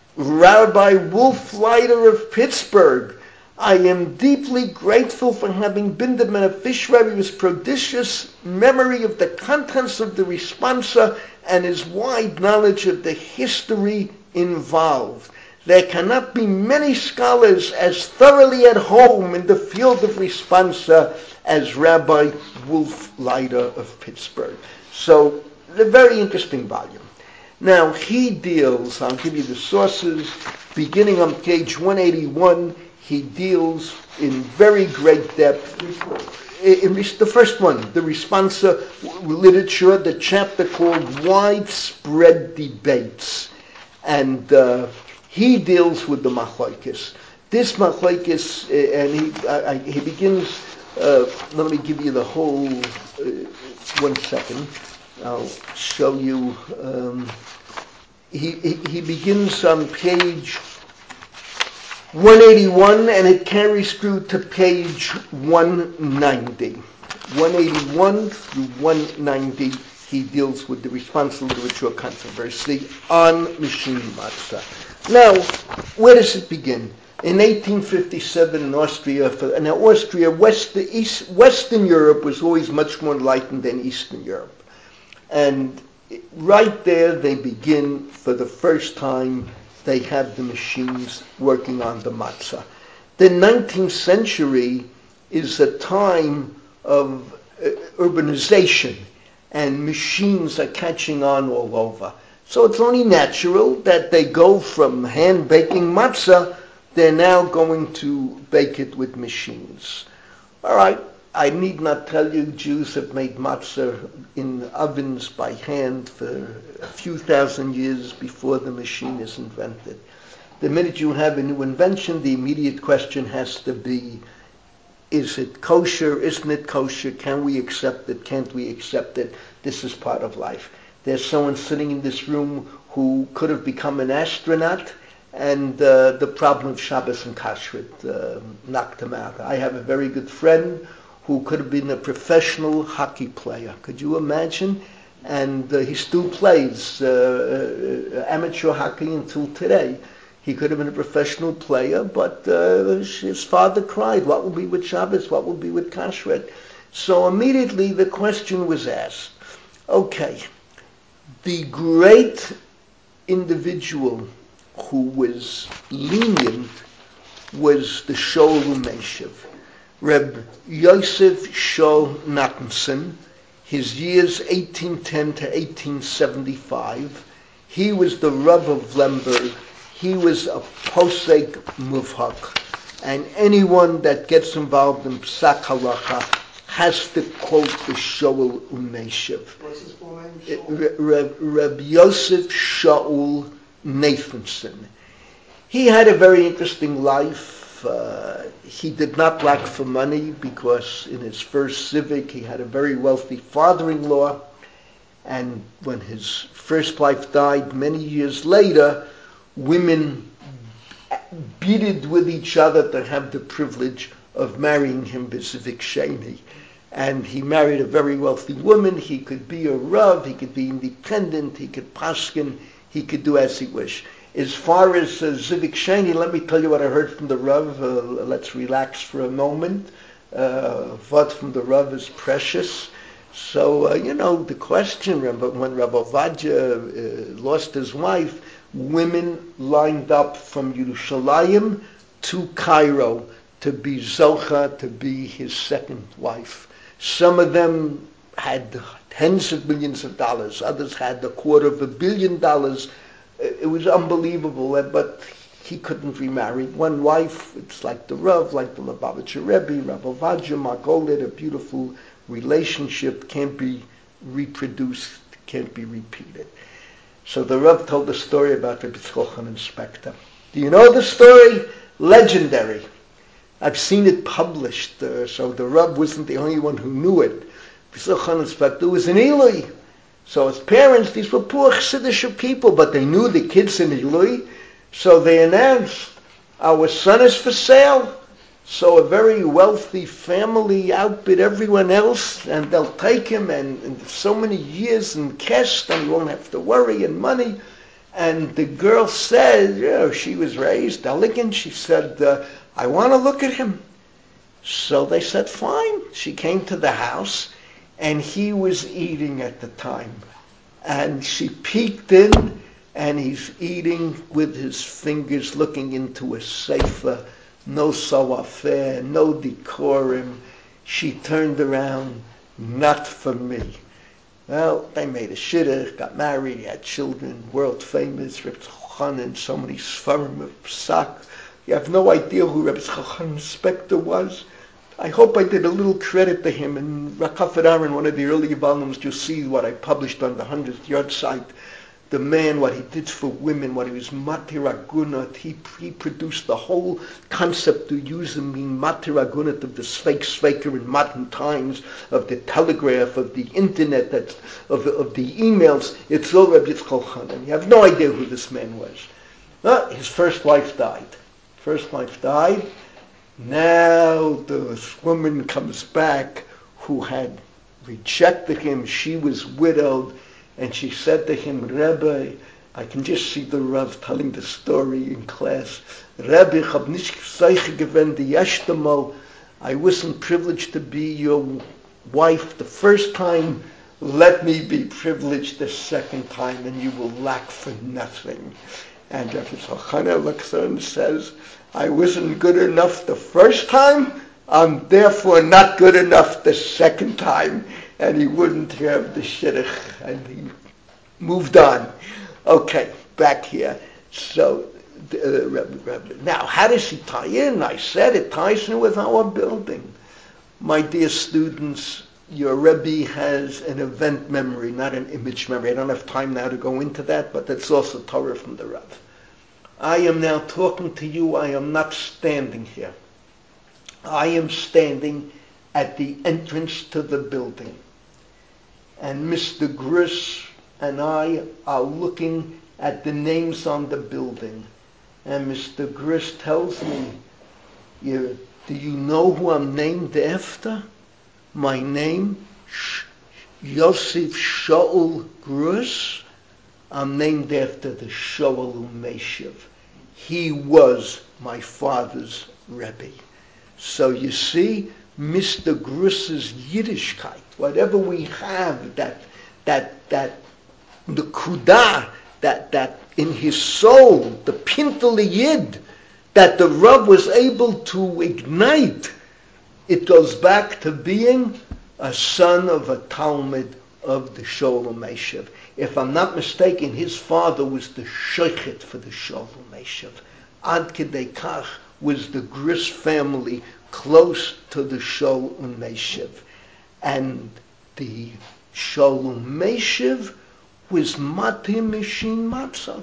Rabbi Wolf Leiter of Pittsburgh. I am deeply grateful for having been the beneficiary of his prodigious memory of the contents of the Responsa and his wide knowledge of the history involved. There cannot be many scholars as thoroughly at home in the field of Responsa as Rabbi Wolf Leiter of Pittsburgh. So, a very interesting volume. Now, he deals, I'll give you the sources, beginning on page one eighty-one, he deals in very great depth. In the first one, the Responsa literature, the chapter called Widespread Debates. And uh, he deals with the machlokes. This machlokes, uh, and he, I, he begins, uh, let me give you the whole, uh, one second. I'll show you. Um, he, he, he begins on page one eighty-one, and it carries through to page one ninety. one eighty-one through one ninety, he deals with the Responsa Literature controversy on Machine Matzah. Now, where does it begin? In eighteen fifty-seven in Austria, for, now Austria, West, East, Western Europe was always much more enlightened than Eastern Europe. And right there they begin, for the first time, they have the machines working on the matzah. The nineteenth century is a time of uh, urbanization, and machines are catching on all over. So it's only natural that they go from hand baking matzah, they're now going to bake it with machines. All right, I need not tell you, Jews have made matzah in ovens by hand for a few thousand years before the machine is invented. The minute you have a new invention, the immediate question has to be, is it kosher? Isn't it kosher? Can we accept it? Can't we accept it? This is part of life. There's someone sitting in this room who could have become an astronaut, and uh, the problem of Shabbos and Kashrut uh, knocked him out. I have a very good friend who could have been a professional hockey player. Could you imagine? And uh, he still plays uh, uh, amateur hockey until today. He could have been a professional player, but uh, his father cried, what will be with Shabbos? What will be with Kashrut? So immediately the question was asked, okay, the great individual who was lenient was the Shoel Umeshev. Reb Yosef Shoel Nathanson, his years eighteen ten to eighteen seventy-five. He was the Rav of Lemberg. He was a posek muvhak. And anyone that gets involved in Psak Halacha has to quote the Shoel Umeshev. What's his full name? Reb, Reb Yosef Shoel Nathanson. He had a very interesting life. Uh, he did not lack for money because in his first civic he had a very wealthy father-in-law, and when his first wife died many years later, women beaded with each other to have the privilege of marrying him b'zivik sheni. And he married a very wealthy woman. He could be a Rav, he could be independent, he could paskin, he could do as he wished. As far as uh, Zivik Sheni, let me tell you what I heard from the Rav. Uh, let's relax for a moment. Uh, what from the Rav is precious. So, uh, you know, the question, remember, when Rav Ovadia uh, lost his wife, women lined up from Yerushalayim to Cairo to be Zocha, to be his second wife. Some of them had tens of millions of dollars. Others had a quarter of a billion dollars. It was unbelievable, but he couldn't remarry. One wife, it's like the Rav, like the Lubavitcher Rebbe, Rav Ovadia, Margolid, a beautiful relationship, can't be reproduced, can't be repeated. So the Rav told a story about Rabbi Tzchok Spector. Do you know the story? Legendary. I've seen it published, uh, so the Rav wasn't the only one who knew it. Rabbi Tzchok Spector was in Eloi. So his parents, these were poor Chassidish people, but they knew the kids in Eloi, so they announced, our son is for sale. So a very wealthy family outbid everyone else, and they'll take him, and, and so many years in cash, and he won't have to worry, and money. And the girl said, you know, she was raised elegant, she said, uh, I want to look at him. So they said, fine. She came to the house, and he was eating at the time. And she peeked in, and he's eating with his fingers looking into a sefer, no sawafer, no decorum. She turned around, not for me. Well, they made a shidduch, got married, had children, world famous, Reb Tzchok, so many sfarim of Psak. You have no idea who Reb Tzchok Spector was. I hope I did a little credit to him. In Rakafet Aaron, one of the early volumes, you'll see what I published on the hundredth yard site. The man, what he did for women, what he was Matir Agunat. He, he produced the whole concept to use him being Matir Agunat of the Sveik Sveiker in modern times, of the telegraph, of the internet, that, of, of the emails. It's all Reb Yitzchok Hanan. You have no idea who this man was. Well, his first wife died. First wife died. Now this woman comes back who had rejected him. She was widowed, and she said to him, Rebbe, I can just see the Rav telling the story in class. Rebbe, ich hab nicht Seiche gewend die erste Mal. I wasn't privileged to be your wife the first time. Let me be privileged the second time, and you will lack for nothing. And Rabbi Tzchok looks at her and says, I wasn't good enough the first time, I'm therefore not good enough the second time. And he wouldn't have the shidduch, and he moved on. Okay, back here. So, uh, now, how does he tie in? I said it ties in with our building. My dear students, your Rebbe has an event memory, not an image memory. I don't have time now to go into that, but that's also Torah from the Rav. I am now talking to you. I am not standing here. I am standing at the entrance to the building. And Mister Griss and I are looking at the names on the building. And Mister Griss tells me, you, do you know who I'm named after? My name, Yosef Shaul Griss. I'm named after the Shaul Umeshiv. He was my father's Rebbe. So you see, Mister Griss's Yiddishkeit, whatever we have, that that that the kudah, that that in his soul, the pintel yid, that the Rav was able to ignite, it goes back to being a son of a Talmud of the Shaul Umeshiv. If I'm not mistaken, his father was the shochet for the Shaul Umeshiv. Ad Kedei Kach was the Griss family close to the Shaul Umeshiv. And the Shaul Umeshiv was Mati Mishin Matzot.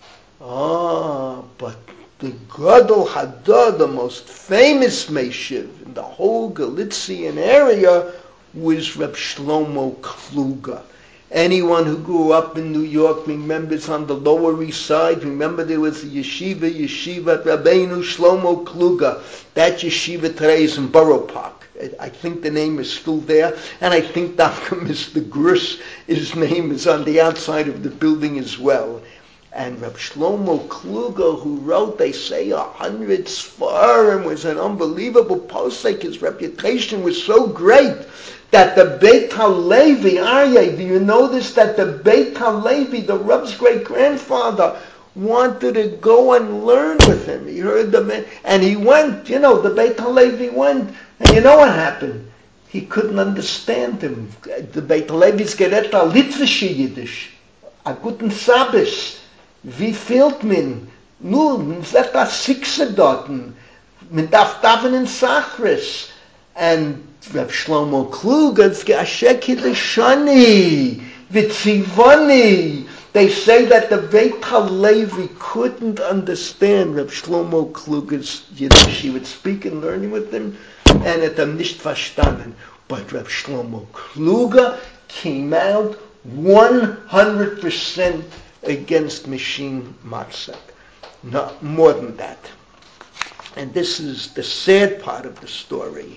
Ah, but the Gadol Hadar, the most famous Meshiv in the whole Galician area, was Reb Shlomo Kluger. Anyone who grew up in New York remembers on the Lower East Side, remember there was a yeshiva, yeshiva Rabbeinu Shlomo Kluger. That yeshiva today is in Borough Park. I think the name is still there, and I think Doctor Mister Gruss, his name is on the outside of the building as well. And Reb Shlomo Kluger, who wrote, they say, a hundred Sfarim, was an unbelievable posek. His reputation was so great that the Beit HaLevi, Aryeh, do you notice that the Beit HaLevi, the Reb's great-grandfather, wanted to go and learn with him? He heard the man, and he went, you know, the Beit HaLevi went, and you know what happened? He couldn't understand him. The Beit HaLevi's geredet a Litwische Yiddish, a guten Sabbis, wie fehlt min? Nun, man sagt a Sixe dorten, man darf daven in Sachris, and Reb Shlomo Kluger's Ge'ashek Hiddeshani, Vitzivani. They say that the Beit HaLevi couldn't understand Reb Shlomo Kluger's Yiddish. He would speak and learn with him, and it them nicht verstanden. But Reb Shlomo Kluger came out one hundred percent against Machine Matzah. No, more than that. And this is the sad part of the story.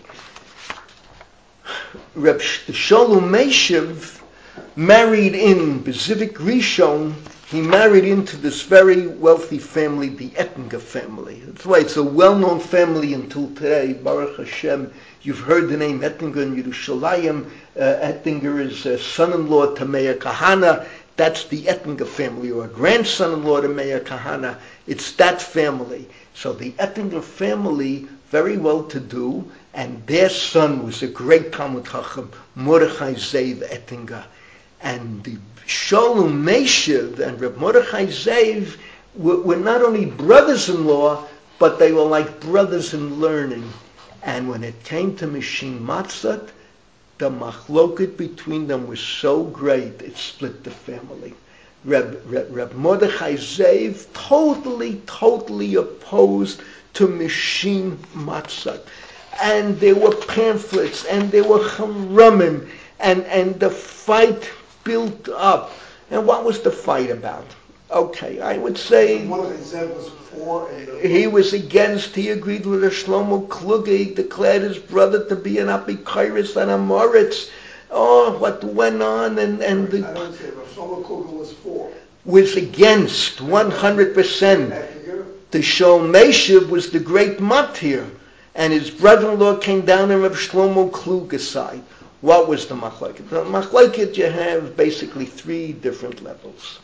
Reb Sholem Meshiv married in Bezivik Rishon. He married into this very wealthy family, the Ettinger family. That's why it's a well-known family until today. Baruch Hashem, you've heard the name Ettinger in Yerushalayim. Uh, Ettinger is a son-in-law to Meir Kahana. That's the Ettinger family, or a grandson-in-law to Meir Kahana. It's that family. So the Ettinger family, very well-to-do, and their son was a great Talmud Chacham, Mordechai Zev Ettinger. And the Sholem Meshiv and Reb Mordechai Zev were, were not only brothers-in-law, but they were like brothers in learning. And when it came to Machine Matzah, the machloket between them was so great, it split the family. Reb, Reb, Reb Mordechai Zev totally, totally opposed to Machine Matzah. And there were pamphlets, and there were chamramim, and, and the fight built up. And what was the fight about? Okay, I would say was for he was against, he agreed with the Shlomo Kluger, he declared his brother to be an Apikairis and a Moritz. Oh, what went on, and, and the... I don't say, but Shlomo Kluger was for. Was against, one hundred percent. The Sholem Meshiv was the great matir, and his brother-in-law came down on Reb Shlomo Kluger's side. What was the machleket? The machleket, you have basically three different levels.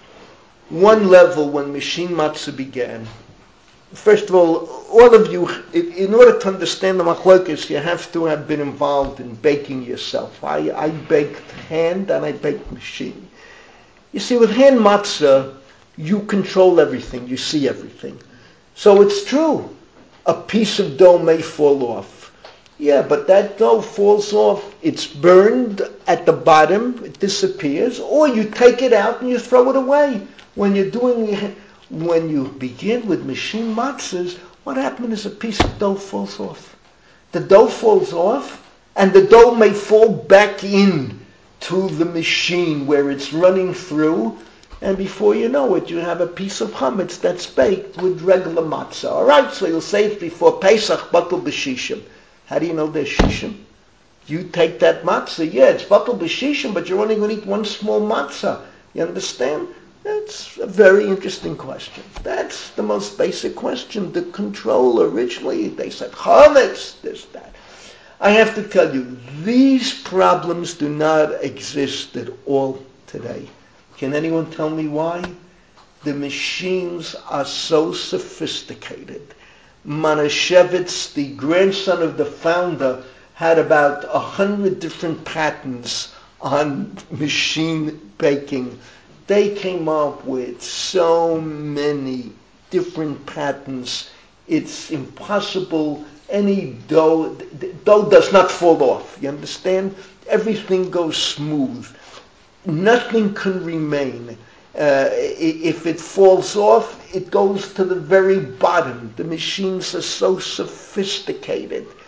One level, when Machine Matzah began, first of all, all of you, in order to understand the machlokes, you have to have been involved in baking yourself. I, I baked hand and I baked machine. You see, with hand matzah, you control everything, you see everything. So it's true, a piece of dough may fall off. Yeah, but that dough falls off, it's burned at the bottom, it disappears, or you take it out and you throw it away. When you're doing, when you begin with machine matzahs, what happens is a piece of dough falls off. The dough falls off, and the dough may fall back in to the machine where it's running through, and before you know it, you have a piece of chametz that's baked with regular matzah. All right, so you'll say it before Pesach, batul b'shishim. How do you know there's shishim? You take that matzah, yeah, it's batul b'shishim, but you're only going to eat one small matzah. You understand? That's a very interesting question. That's the most basic question. The control, originally, they said, chametz, this, that. I have to tell you, these problems do not exist at all today. Can anyone tell me why? The machines are so sophisticated. Manischewitz, the grandson of the founder, had about a hundred different patents on machine baking. They came up with so many different patents. It's impossible. Any dough, dough does not fall off. You understand? Everything goes smooth. Nothing can remain. Uh, if it falls off, it goes to the very bottom. The machines are so sophisticated.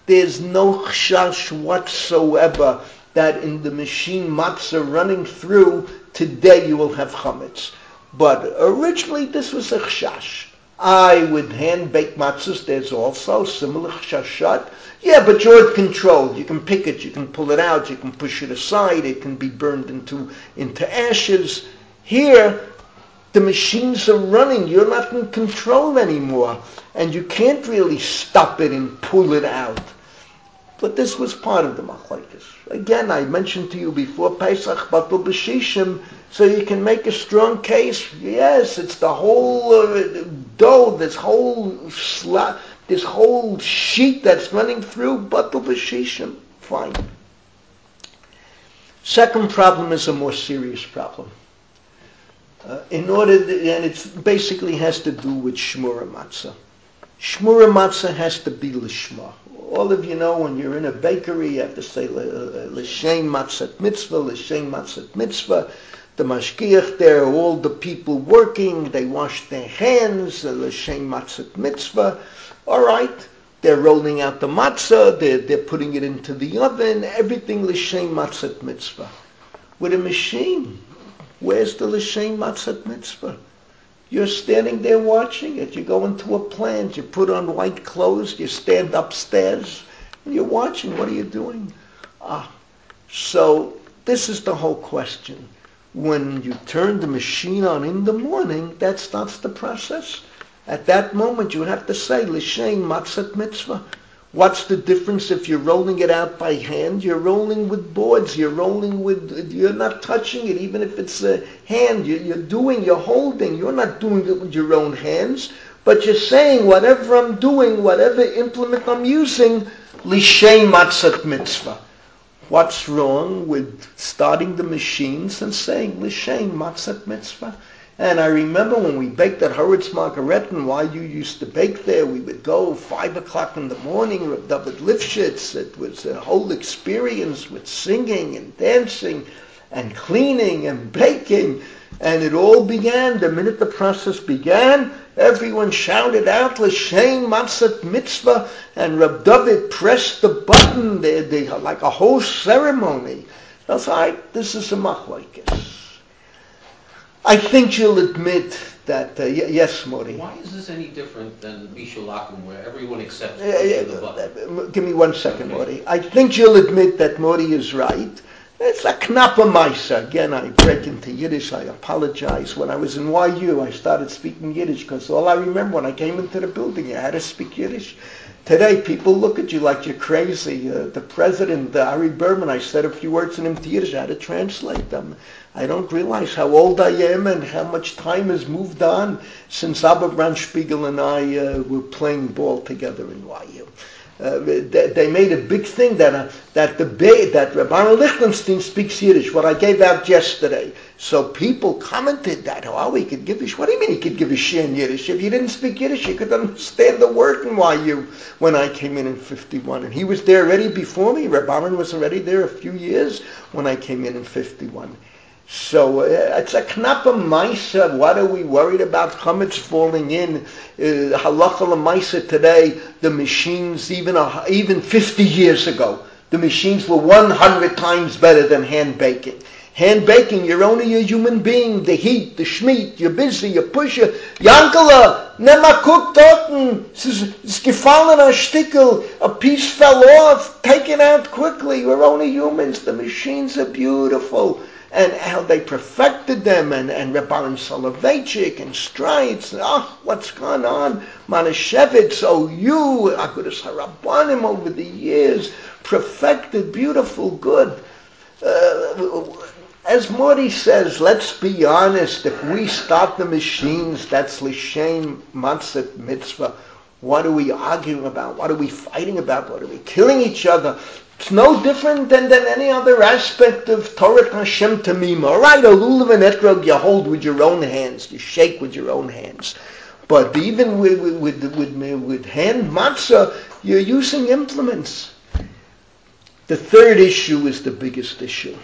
there's no chash whatsoever that in the machine matzah running through, today you will have chametz. But originally this was a chash. I would hand bake matzahs, there's also similar chashot. Yeah, but you're controlled. You can pick it, you can pull it out, you can push it aside, it can be burned into, into ashes. Here, the machines are running, you're not in control anymore, and you can't really stop it and pull it out. But this was part of the machlokes. Again, I mentioned to you before Pesach, batul b'shishim, so you can make a strong case. Yes, it's the whole uh, dough, this whole sla- this whole sheet that's running through batul b'shishim. Fine. Second problem is a more serious problem. Uh, in order, to, and it basically has to do with shmura matzah. Shmura matzah has to be lishma. All of you know when you're in a bakery, you have to say l'shem matzat mitzvah, l'shem matzat mitzvah. The mashgiach there, all the people working, they wash their hands, l'shem matzat mitzvah. All right, they're rolling out the matzah, they're, they're putting it into the oven, everything l'shem matzat mitzvah. With a machine, where's the l'shem matzat mitzvah? You're standing there watching it. You go into a plant, you put on white clothes, you stand upstairs, and you're watching. What are you doing? Ah, so this is the whole question. When you turn the machine on in the morning, that starts the process. At that moment, you have to say, l'shem matzat mitzvah. What's the difference if you're rolling it out by hand? You're rolling with boards. You're rolling with, you're not touching it, even if it's a hand. You're, you're doing, you're holding. You're not doing it with your own hands, but you're saying, whatever I'm doing, whatever implement I'm using, l'shem matzat mitzvah. What's wrong with starting the machines and saying, l'shem matzat mitzvah? And I remember when we baked at Hurwitz Margaretten, while you used to bake there, we would go five o'clock in the morning, Reb David Lifshitz. It was a whole experience with singing and dancing and cleaning and baking. And it all began, the minute the process began, everyone shouted out, l'shem matzat mitzvah, and Reb David pressed the button, they, they, like a whole ceremony. That's right, this is a machlokes. I think you'll admit that, uh, y- yes, Mori. Why is this any different than Bishul Akum, where everyone accepts Uh, yeah, the button? uh, give me one second, Okay. Mori. I think you'll admit that Mori is right. It's a knappe maisa. Again, I break into Yiddish. I apologize. When I was in Y U, I started speaking Yiddish because all I remember when I came into the building, I had to speak Yiddish. Today, people look at you like you're crazy. Uh, the president, uh, Ari Berman, I said a few words in him to Yiddish. I had to translate them. I don't realize how old I am and how much time has moved on since Abba Brandspiegel and I uh, were playing ball together in Y U. Uh, they, they made a big thing that uh, that the ba- that Rabbi Lichtenstein speaks Yiddish. What I gave out yesterday, so people commented that, oh, he could give Yiddish. What do you mean he could give a shit in Yiddish? If you didn't speak Yiddish, you could understand the word in Y U. When I came in in fifty-one, and he was there already before me. Rabbi was already there a few years when I came in in fifty-one. So uh, it's a knappe maisa. What are we worried about? Chametz falling in. Uh, halacha l'maisa today, the machines, even uh, even fifty years ago, the machines were one hundred times better than hand baking. Hand baking, you're only a human being. The heat, the schmeat, you're busy, you push it. Yankele, nimm mal guck dorten. Es ist gefallen a stickel. A piece fell off. Take it out quickly. We're only humans. The machines are beautiful. And how they perfected them, and, and Rabban Soloveitchik and Streitz, and, oh, what's going on? Manischewitz, O U, Agudas Harabanim over the years, perfected, beautiful, good. Uh, as Morty says, let's be honest, if we start the machines, that's l'shem matzat mitzvah. What are we arguing about? What are we fighting about? What are we killing each other? It's no different than, than any other aspect of Torah Hashem Tamima. All right, a lulav and etrog you hold with your own hands, you shake with your own hands. But even with, with, with, with, with hand matzah, you're using implements. The third issue is the biggest issue.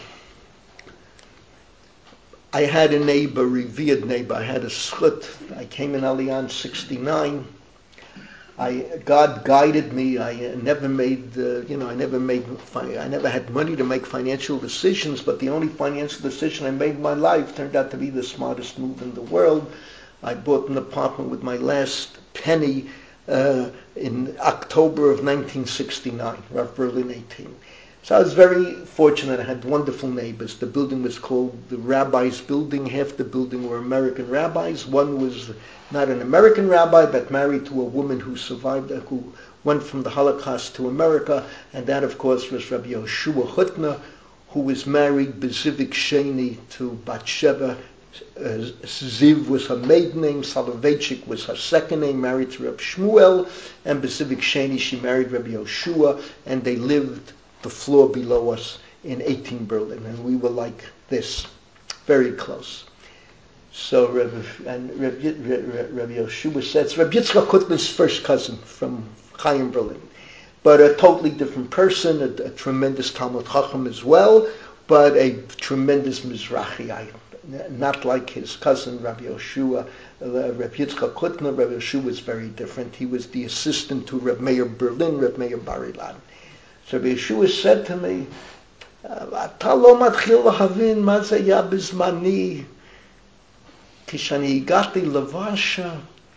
I had a neighbor, revered neighbor. I had a schut. I came in Aliyah sixty-nine. I God guided me. I never made, uh, you know, I never made, I never had money to make financial decisions. But the only financial decision I made in my life turned out to be the smartest move in the world. I bought an apartment with my last penny uh, in October of nineteen sixty-nine, Rav Berlin eighteen. So I was very fortunate. I had wonderful neighbors. The building was called the Rabbi's Building. Half the building were American rabbis. One was not an American rabbi, but married to a woman who survived, who went from the Holocaust to America. And that, of course, was Rabbi Yoshua Hutner, who was married, Bezivik Sheni, to Batsheva. Uh, Ziv was her maiden name, Soloveitchik was her second name, married to Rabbi Shmuel, and Bezivik Sheni, she married Rabbi Yoshua, and they lived the floor below us in eighteen Berlin, and we were like this, very close. So Rabbi, and Rabbi, Rabbi Yoshua says, Rabbi Yitzchak Hutner's first cousin from Chaim Berlin, but a totally different person, a, a tremendous Talmud Chacham as well, but a tremendous Mizrahi, not like his cousin Rabbi Yoshua. Uh, Rabbi Yitzchak Hutner, Rabbi Yoshua was very different. He was the assistant to Rabbi Meir Berlin, Rabbi Meir Bar Ilan. So Rabbi Yeshua said to me, אתה לא מתחיל להבין מה זה היה בזמני. כשאני הגעתי לוורשה,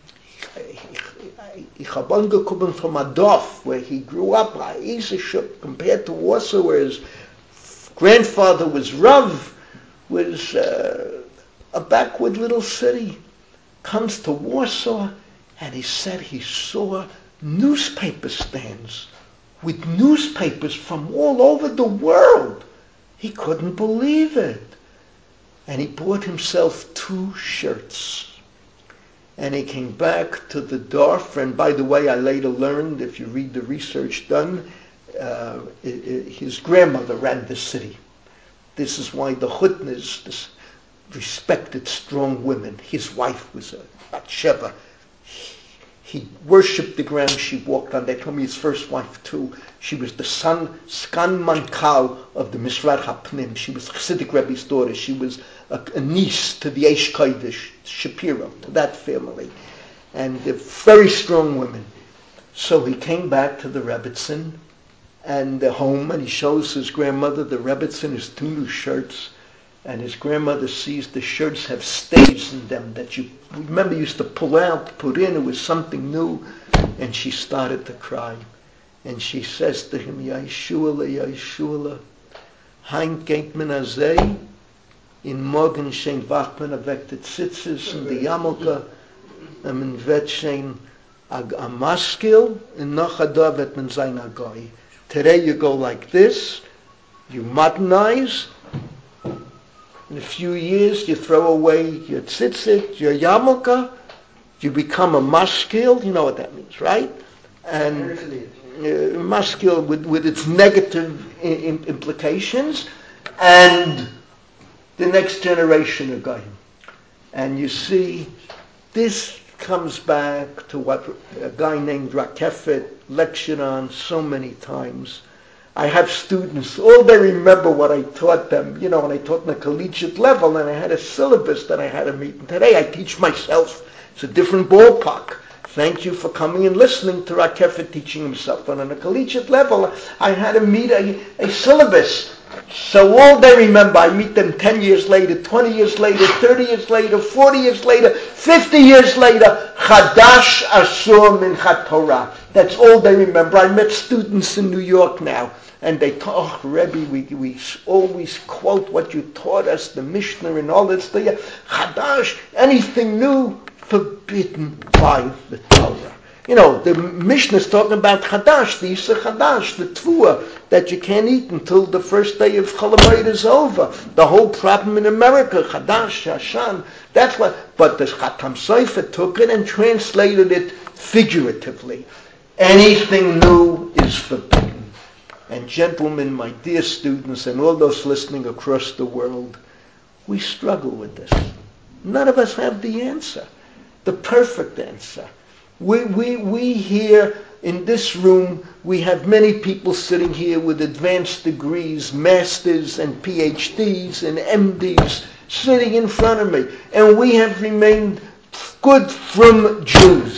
ich habe angekommen from a Dorf where he grew up, Isishuk, compared to Warsaw, where his grandfather was Rav, was uh, a backward little city. Comes to Warsaw, and he said he saw newspaper stands with newspapers from all over the world. He couldn't believe it. And he bought himself two shirts. And he came back to the Dorf. And by the way, I later learned, if you read the research done, uh, it, it, his grandmother ran the city. This is why the Hutners, this respected strong women. His wife was a Batsheva. He worshipped the ground she walked on. They told me his first wife too. She was the son, Skan Mankal of the Misrad HaPnim. She was Chassidic Rebbe's daughter. She was a, a niece to the Eish Kodesh, Shapiro, to that family. And they're very strong women. So he came back to the Rebbitzin and the home, and he shows his grandmother the Rebbitzin, his two new shirts. And his grandmother sees the shirts have stays in them that you remember used to pull out, put in. It was something new. And she started to cry. And she says to him, Yeshua, Yeshua, hein geht man azay, in morgen schein wacht man weg de tzitzes in de Yammelke, en man wird schein a maskil, and noch a da wird man sein a goy. Today you go like this, you modernize. In a few years, you throw away your tzitzit, your yarmulke, you become a maskil. You know what that means, right? And uh, maskil with, with its negative I- implications, and the next generation are going. And you see, this comes back to what a guy named Rakefet lectured on so many times. I have students, all they remember what I taught them, you know, when I taught on a collegiate level, and I had a syllabus that I had to meet. And today I teach myself. It's a different ballpark. Thank you for coming and listening to Rakefet teaching himself. But on a collegiate level, I had to meet a, a syllabus. So all they remember, I meet them ten years later, twenty years later, thirty years later, forty years later, fifty years later, Chadash Asur Minchat Torah. That's all they remember. I met students in New York now, and they talk, oh, Rebbe, we, we always quote what you taught us, the Mishnah and all this. The Chadash, anything new, forbidden by the Torah. You know, the Mishnah is talking about Chadash, the Yisra Chadash, the Tvua, that you can't eat until the first day of Chol Hamoed is over. The whole problem in America, Chadash, Hashan, that's what, but the Chatam Sofer took it and translated it figuratively. Anything new is forbidden. And gentlemen, my dear students, and all those listening across the world, we struggle with this. None of us have the answer, the perfect answer. We, we, we here in this room, we have many people sitting here with advanced degrees, masters and P H Ds and M Ds sitting in front of me. And we have remained good from Jews.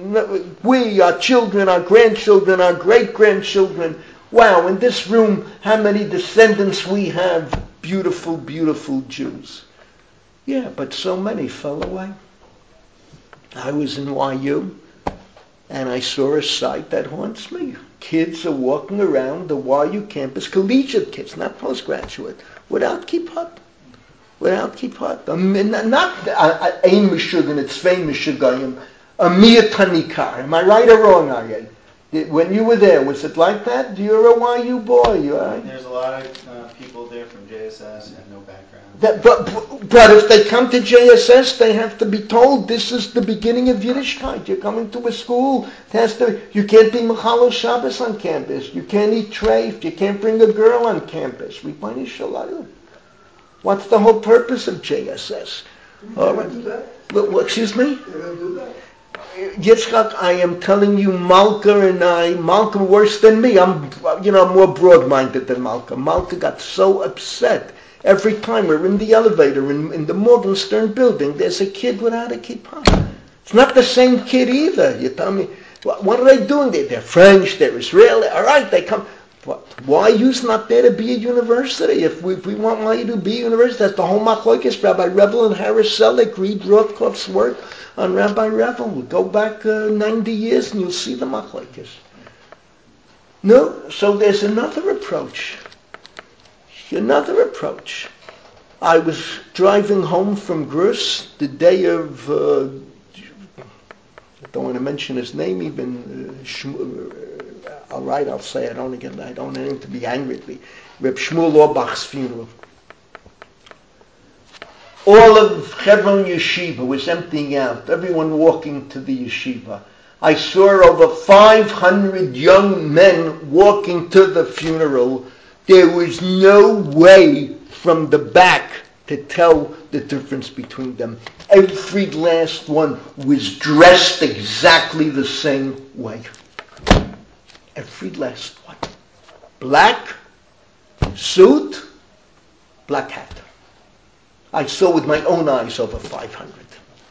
we, our children, our grandchildren, our great-grandchildren. Wow, in this room, how many descendants we have. Beautiful, beautiful Jews. Yeah, but so many fell away. I was in Y U, and I saw a sight that haunts me. Kids are walking around the Y U campus, collegiate kids, not postgraduate, without kippah. Without kippah. I mean, not a Meshuggah, it's famous Meshuggahim, a Mia Tanikar. Am I right or wrong, Aryeh? When you were there, was it like that? You're a Y U boy, you all right? There's a lot of uh, people there from J S S and no background. That, but, but if they come to J S S, they have to be told this is the beginning of Yiddishkeit. You're coming to a school. It has to, you can't be Mechalo Shabbos on campus. You can't eat treif. You can't bring a girl on campus. Ribbono shel Olam. What's the whole purpose of J S S? All right. Do that? What, excuse me? They're going to do that? Yitzchak, I am telling you, Malka and I, Malka worse than me. I'm, you know, more broad-minded than Malka. Malka got so upset. Every time we're in the elevator in, in the Morgenstern building, there's a kid without a kippah. It's not the same kid either. You tell me, what, what are they doing there? They're French, they're Israeli. All right, they come. What, why you's not there to be a university? If we, if we want why you to be a university, that's the whole machlokes. Rabbi Revel and Harris Selick, read Rothkopf's work on Rabbi Revel. We'll go back uh, ninety years and you'll see the machlokes. No, so there's another approach. Another approach. I was driving home from Grus the day of, uh, I don't want to mention his name even, uh, Shmu, uh, all right, I'll say I don't again, I don't want him to be angry at me, Reb Shmuel Auerbach's funeral. All of Hebron Yeshiva was emptying out, everyone walking to the yeshiva. I saw over five hundred young men walking to the funeral. There was no way from the back to tell the difference between them. Every last one was dressed exactly the same way. Every last one. Black suit, black hat. I saw with my own eyes over five hundred.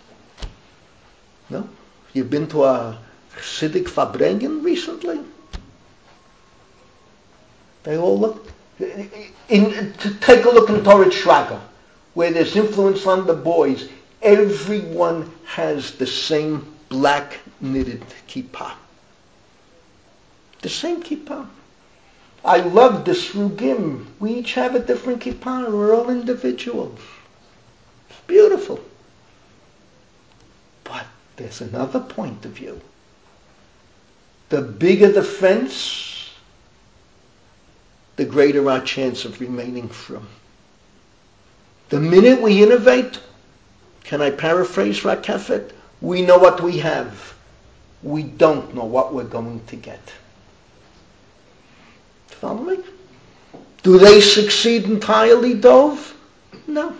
No? You've been to a Hasidic Fabrengen recently? They all look. In, to take a look in Torah Shraga, where there's influence on the boys, everyone has the same black knitted kippah. The same kippah. I love the Srugim. We each have a different kippah. We're all individuals. It's beautiful. But there's another point of view. The bigger the fence, the greater our chance of remaining frum. The minute we innovate, can I paraphrase Rakefet? We know what we have. We don't know what we're going to get. Follow me? Do they succeed entirely, Dove? No.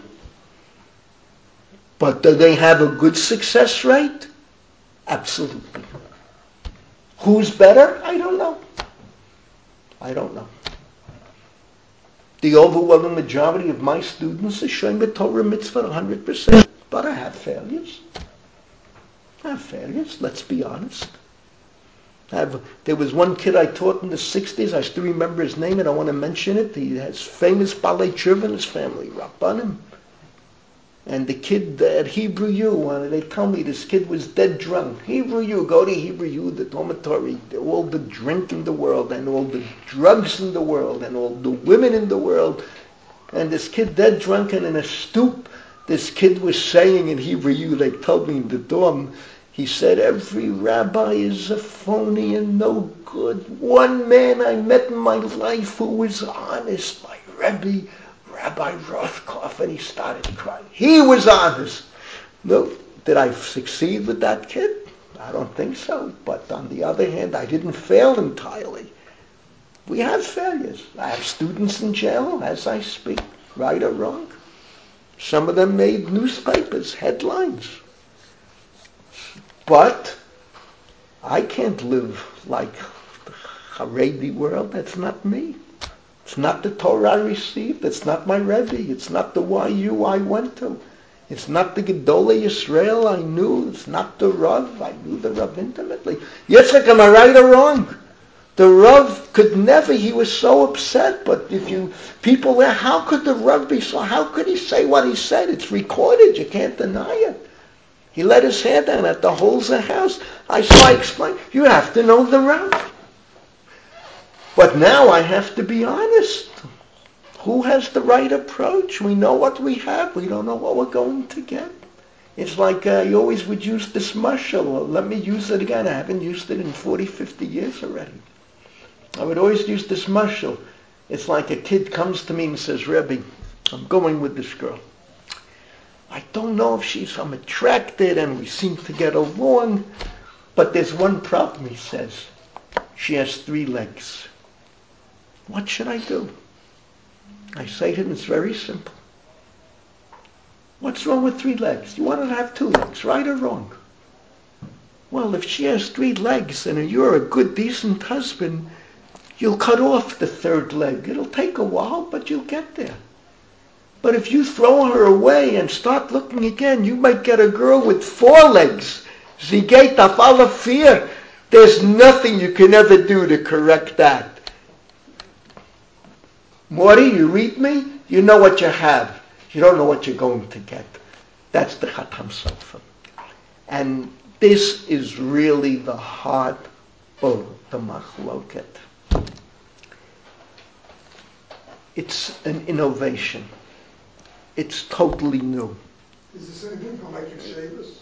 But do they have a good success rate? Absolutely. Who's better? I don't know. I don't know. The overwhelming majority of my students are showing the Torah mitzvah one hundred percent. But I have failures. I have failures, let's be honest. I have, there was one kid I taught in the sixties, I still remember his name, and I want to mention it. He has famous Balei Tshuva in his family, Rabbanim. And the kid at Hebrew U, uh, they tell me this kid was dead drunk. Hebrew U, go to Hebrew U, the dormitory, all the drink in the world, and all the drugs in the world, and all the women in the world. And this kid dead drunk and in a stoop, this kid was saying in Hebrew U, they told me in the dorm, he said, every rabbi is a phony and no good. One man I met in my life who was honest, my Rebbe, Rabbi Rothkopf, and he started crying. He was honest. No, did I succeed with that kid? I don't think so. But on the other hand, I didn't fail entirely. We have failures. I have students in jail as I speak, right or wrong. Some of them made newspapers, headlines. But I can't live like the Haredi world. That's not me. It's not the Torah I received. It's not my Rebbe. It's not the Y U I went to. It's not the Gedolei Yisrael I knew. It's not the Rav. I knew the Rav intimately. Yitzchak, am I right or wrong? The Rav could never, he was so upset, but if you, people were, how could the Rav be so, how could he say what he said? It's recorded, you can't deny it. He let his hair down at the Holzer house. I so I explained, you have to know the Rav. But now I have to be honest. Who has the right approach? We know what we have, we don't know what we're going to get. It's like uh, you always would use this mashal. Well, let me use it again. I haven't used it in forty, fifty years already. I would always use this mashal. It's like a kid comes to me and says, Rebbe, I'm going with this girl. I don't know if she's, I'm attracted and we seem to get along, but there's one problem, he says. She has three legs. What should I do? I say to him, it's very simple. What's wrong with three legs? You want her to have two legs, right or wrong? Well, if she has three legs and you're a good, decent husband, you'll cut off the third leg. It'll take a while, but you'll get there. But if you throw her away and start looking again, you might get a girl with four legs. Sie geht auf alle vier. There's nothing you can ever do to correct that. Morty, you read me? You know what you have. You don't know what you're going to get. That's the Chatam Sofer. And this is really the heart of the Machloket. It's an innovation. It's totally new. Is this anything from electric shavers?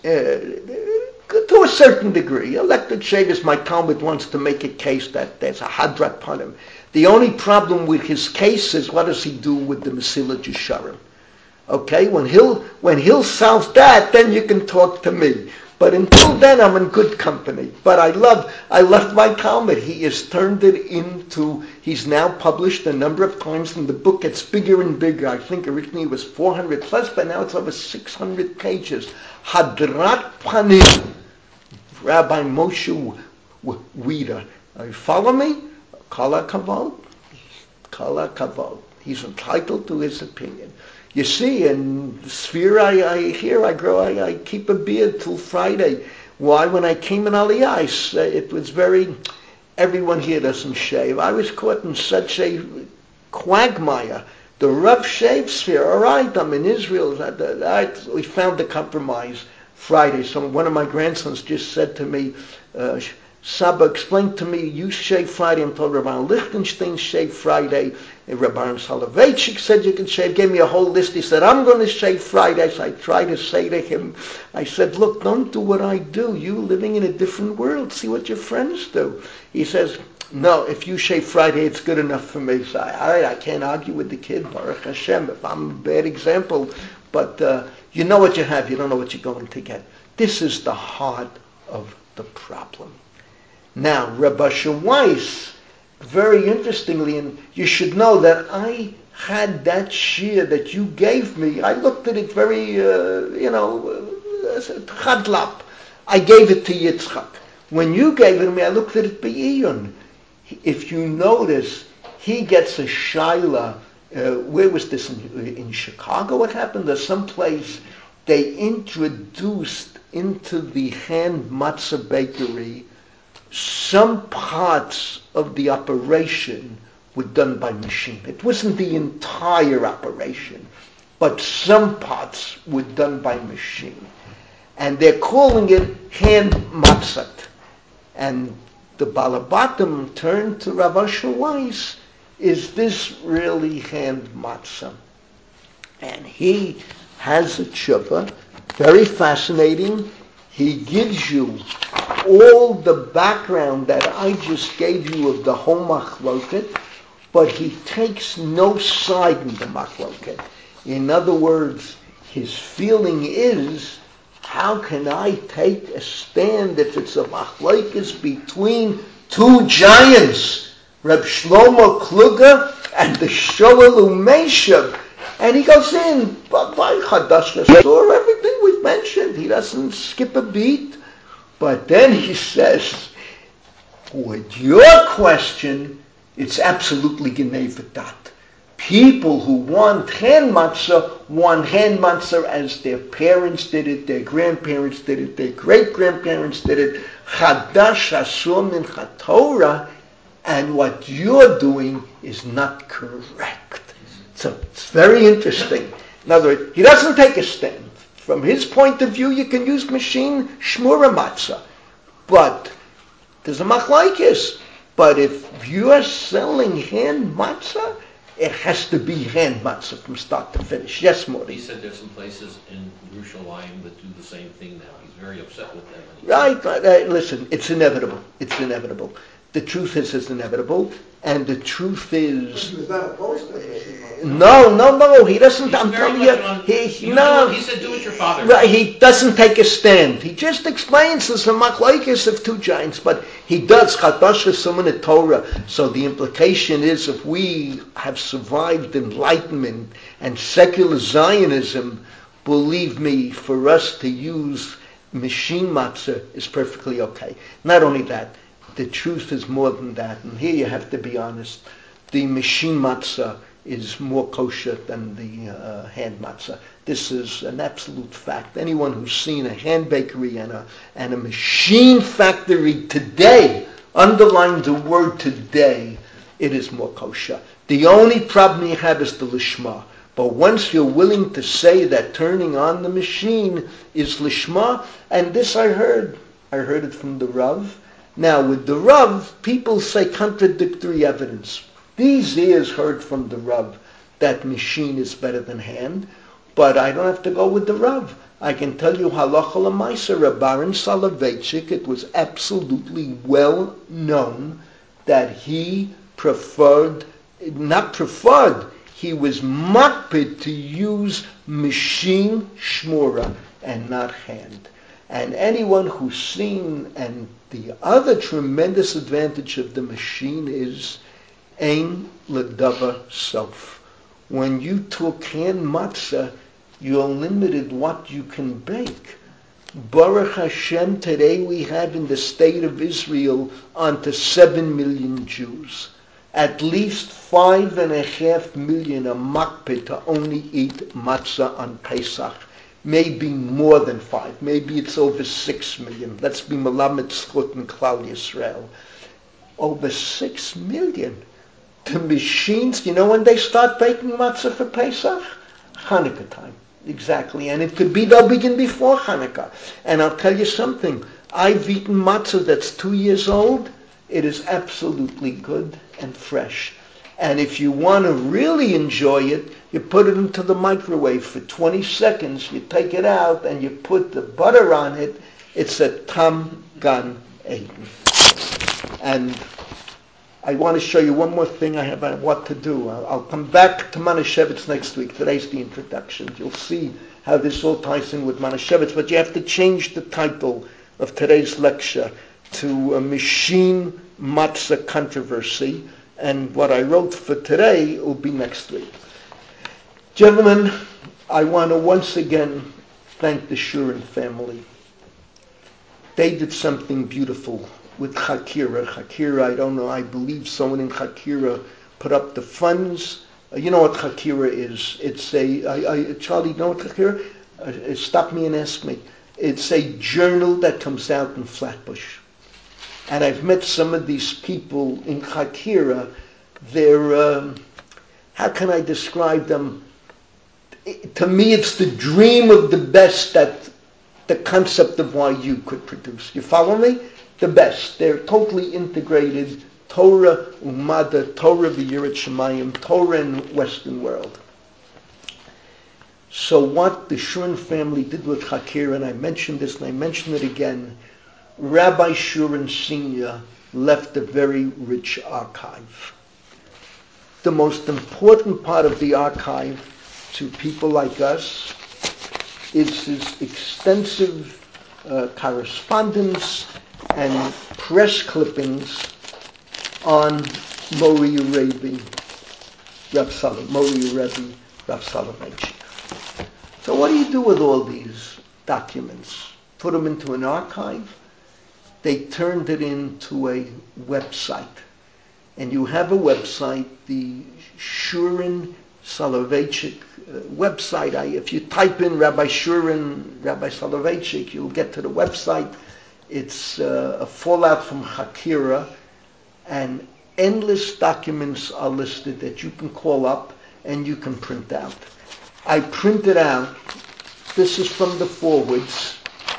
Uh, to a certain degree. Electric shavers, my Talmud wants to make a case that there's a hadrat panim. The only problem with his case is what does he do with the Mesilat Yesharim? Okay, when he'll when he'll solve that, then you can talk to me. But until then, I'm in good company. But I love, I left my Talmud. He has turned it into, he's now published a number of times, and the book gets bigger and bigger. I think originally it was four hundred plus, but now it's over six hundred pages. Hadrat Panim, Rabbi Moshe Weider. You follow me? Kala Kavod. Kala Kavod. He's entitled to his opinion. You see, in the sphere I, I here I grow, I, I keep a beard till Friday. Why? When I came in Aliyah, uh, it was very, everyone here doesn't shave. I was caught in such a quagmire. The rough shave sphere, all right, I'm in Israel. We found the compromise Friday. So one of my grandsons just said to me, uh, Saba, explain to me, you shave Friday. I'm told Rabbi Lichtenstein shave Friday. Rabbi Soloveitchik said you can shave. Gave me a whole list. He said, I'm going to shave Friday. So I tried to say to him, I said, look, don't do what I do. You living in a different world. See what your friends do. He says, no, if you shave Friday, it's good enough for me. So I, all right, I can't argue with the kid, Baruch Hashem, if I'm a bad example. But uh, you know what you have. You don't know what you're going to get. This is the heart of the problem. Now, Rabbi Weiss, very interestingly, and you should know that I had that shir that you gave me. I looked at it very, uh, you know, chadlap. I gave it to Yitzchak. When you gave it to me, I looked at it be'iyun. If you notice, he gets a shaila. Uh, where was this? In, in Chicago? What happened? There's someplace they introduced into the hand matzah bakery. Some parts of the operation were done by machine. It wasn't the entire operation, but some parts were done by machine. And they're calling it hand matzah. And the Balabatim turned to Rav Asher Weiss, is this really hand matzah? And he has a tshuva, very fascinating. He gives you all the background that I just gave you of the whole machloket, but he takes no side in the machloket. In other words, his feeling is, how can I take a stand if it's a machlokes between two giants, Reb Shlomo Kluger and the Shoel Umeshab? And he goes in, by Chadash Nesor, everything we've mentioned. He doesn't skip a beat. But then he says, with your question, it's absolutely Genei V'dat. people who want hand matzah want hand matzah as their parents did it, their grandparents did it, their great-grandparents did it. Chadash asur min chatorah, and what you're doing is not correct. So it's very interesting. In other words, he doesn't take a stand. From his point of view, you can use machine shmura matzah. But there's a machlokes. But if you're selling hand matzah, it has to be hand matzah from start to finish. Yes, Mori. He said there's some places in Yerushalayim that do the same thing now. He's very upset with them. Right. Uh, listen, it's inevitable. It's inevitable. The truth is, it's inevitable, and the truth is. He was not opposed to it. No, no, no. He doesn't. He's I'm telling very you, much on- he, you no. do it- he said, "Do it your father." Right. He doesn't take a stand. He just explains there's a machlokes of two giants, but he does chadash v'suman in Torah. So the implication is, if we have survived enlightenment and secular Zionism, believe me, for us to use machine matzah is perfectly okay. Not only that, the truth is more than that. And here you have to be honest. The machine matzah is more kosher than the uh, hand matzah. This is an absolute fact. Anyone who's seen a hand bakery and a, and a machine factory today, underline the word today, it is more kosher. The only problem you have is the lishma. But once you're willing to say that turning on the machine is lishma, and this I heard, I heard it from the Rav. Now with the Rav, people say contradictory evidence. These ears heard from the Rav that machine is better than hand, but I don't have to go with the Rav. I can tell you halacha l'maisa, Rabbaran Soloveitchik, it was absolutely well known that he preferred, not preferred, he was makpid to use machine shmura and not hand. And anyone who's seen, and the other tremendous advantage of the machine is ein l'davar sof. When you took hand matzah, you're limited what you can bake. Baruch Hashem, today we have in the state of Israel onto seven million Jews. At least five and a half million are makpid to only eat matzah on Pesach. Maybe more than five. Maybe it's over six million. Let's be Melamed Zchut and Klal Yisrael. Over six million. The machines, you know when they start baking matzah for Pesach? Hanukkah time. Exactly. And it could be they'll begin before Hanukkah. And I'll tell you something. I've eaten matzah that's two years old. It is absolutely good and fresh. And if you want to really enjoy it, you put it into the microwave for twenty seconds, you take it out, and you put the butter on it. It's a Tam Gan Eden. And I want to show you one more thing I have what to do. I'll, I'll come back to Manischewitz next week. Today's the introduction. You'll see how this all ties in with Manischewitz, but you have to change the title of today's lecture to a machine matzah controversy, and what I wrote for today will be next week. Gentlemen, I want to once again thank the Shuren family. They did something beautiful with Chakira. Chakira, I don't know, I believe someone in Chakira put up the funds. Uh, you know what Chakira is. It's a, I, I, Charlie, you know what Chakira? Uh, stop me and ask me. It's a journal that comes out in Flatbush. And I've met some of these people in Chakira. They're, um, how can I describe them? It, to me, it's the dream of the best that the concept of why you could produce. You follow me? The best. They're totally integrated. Torah, Umada, Torah, V'yirat Shemayim, Torah in the Western world. So what the Shuren family did with Chakira, and I mentioned this and I mention it again, Rabbi Shuren Senior left a very rich archive. The most important part of the archive to people like us is his extensive uh, correspondence and press clippings on Mori Rebbe, Rav Salam, Mori Rebbe, Rav Soloveitchik. So what do you do with all these documents? Put them into an archive? They turned it into a website. And you have a website, the Shuren Soloveitchik uh, website. I, if you type in Rabbi Shuren, Rabbi Soloveitchik, you'll get to the website. It's uh, a fallout from Hakira, and endless documents are listed that you can call up and you can print out. I printed out, this is from the forwards,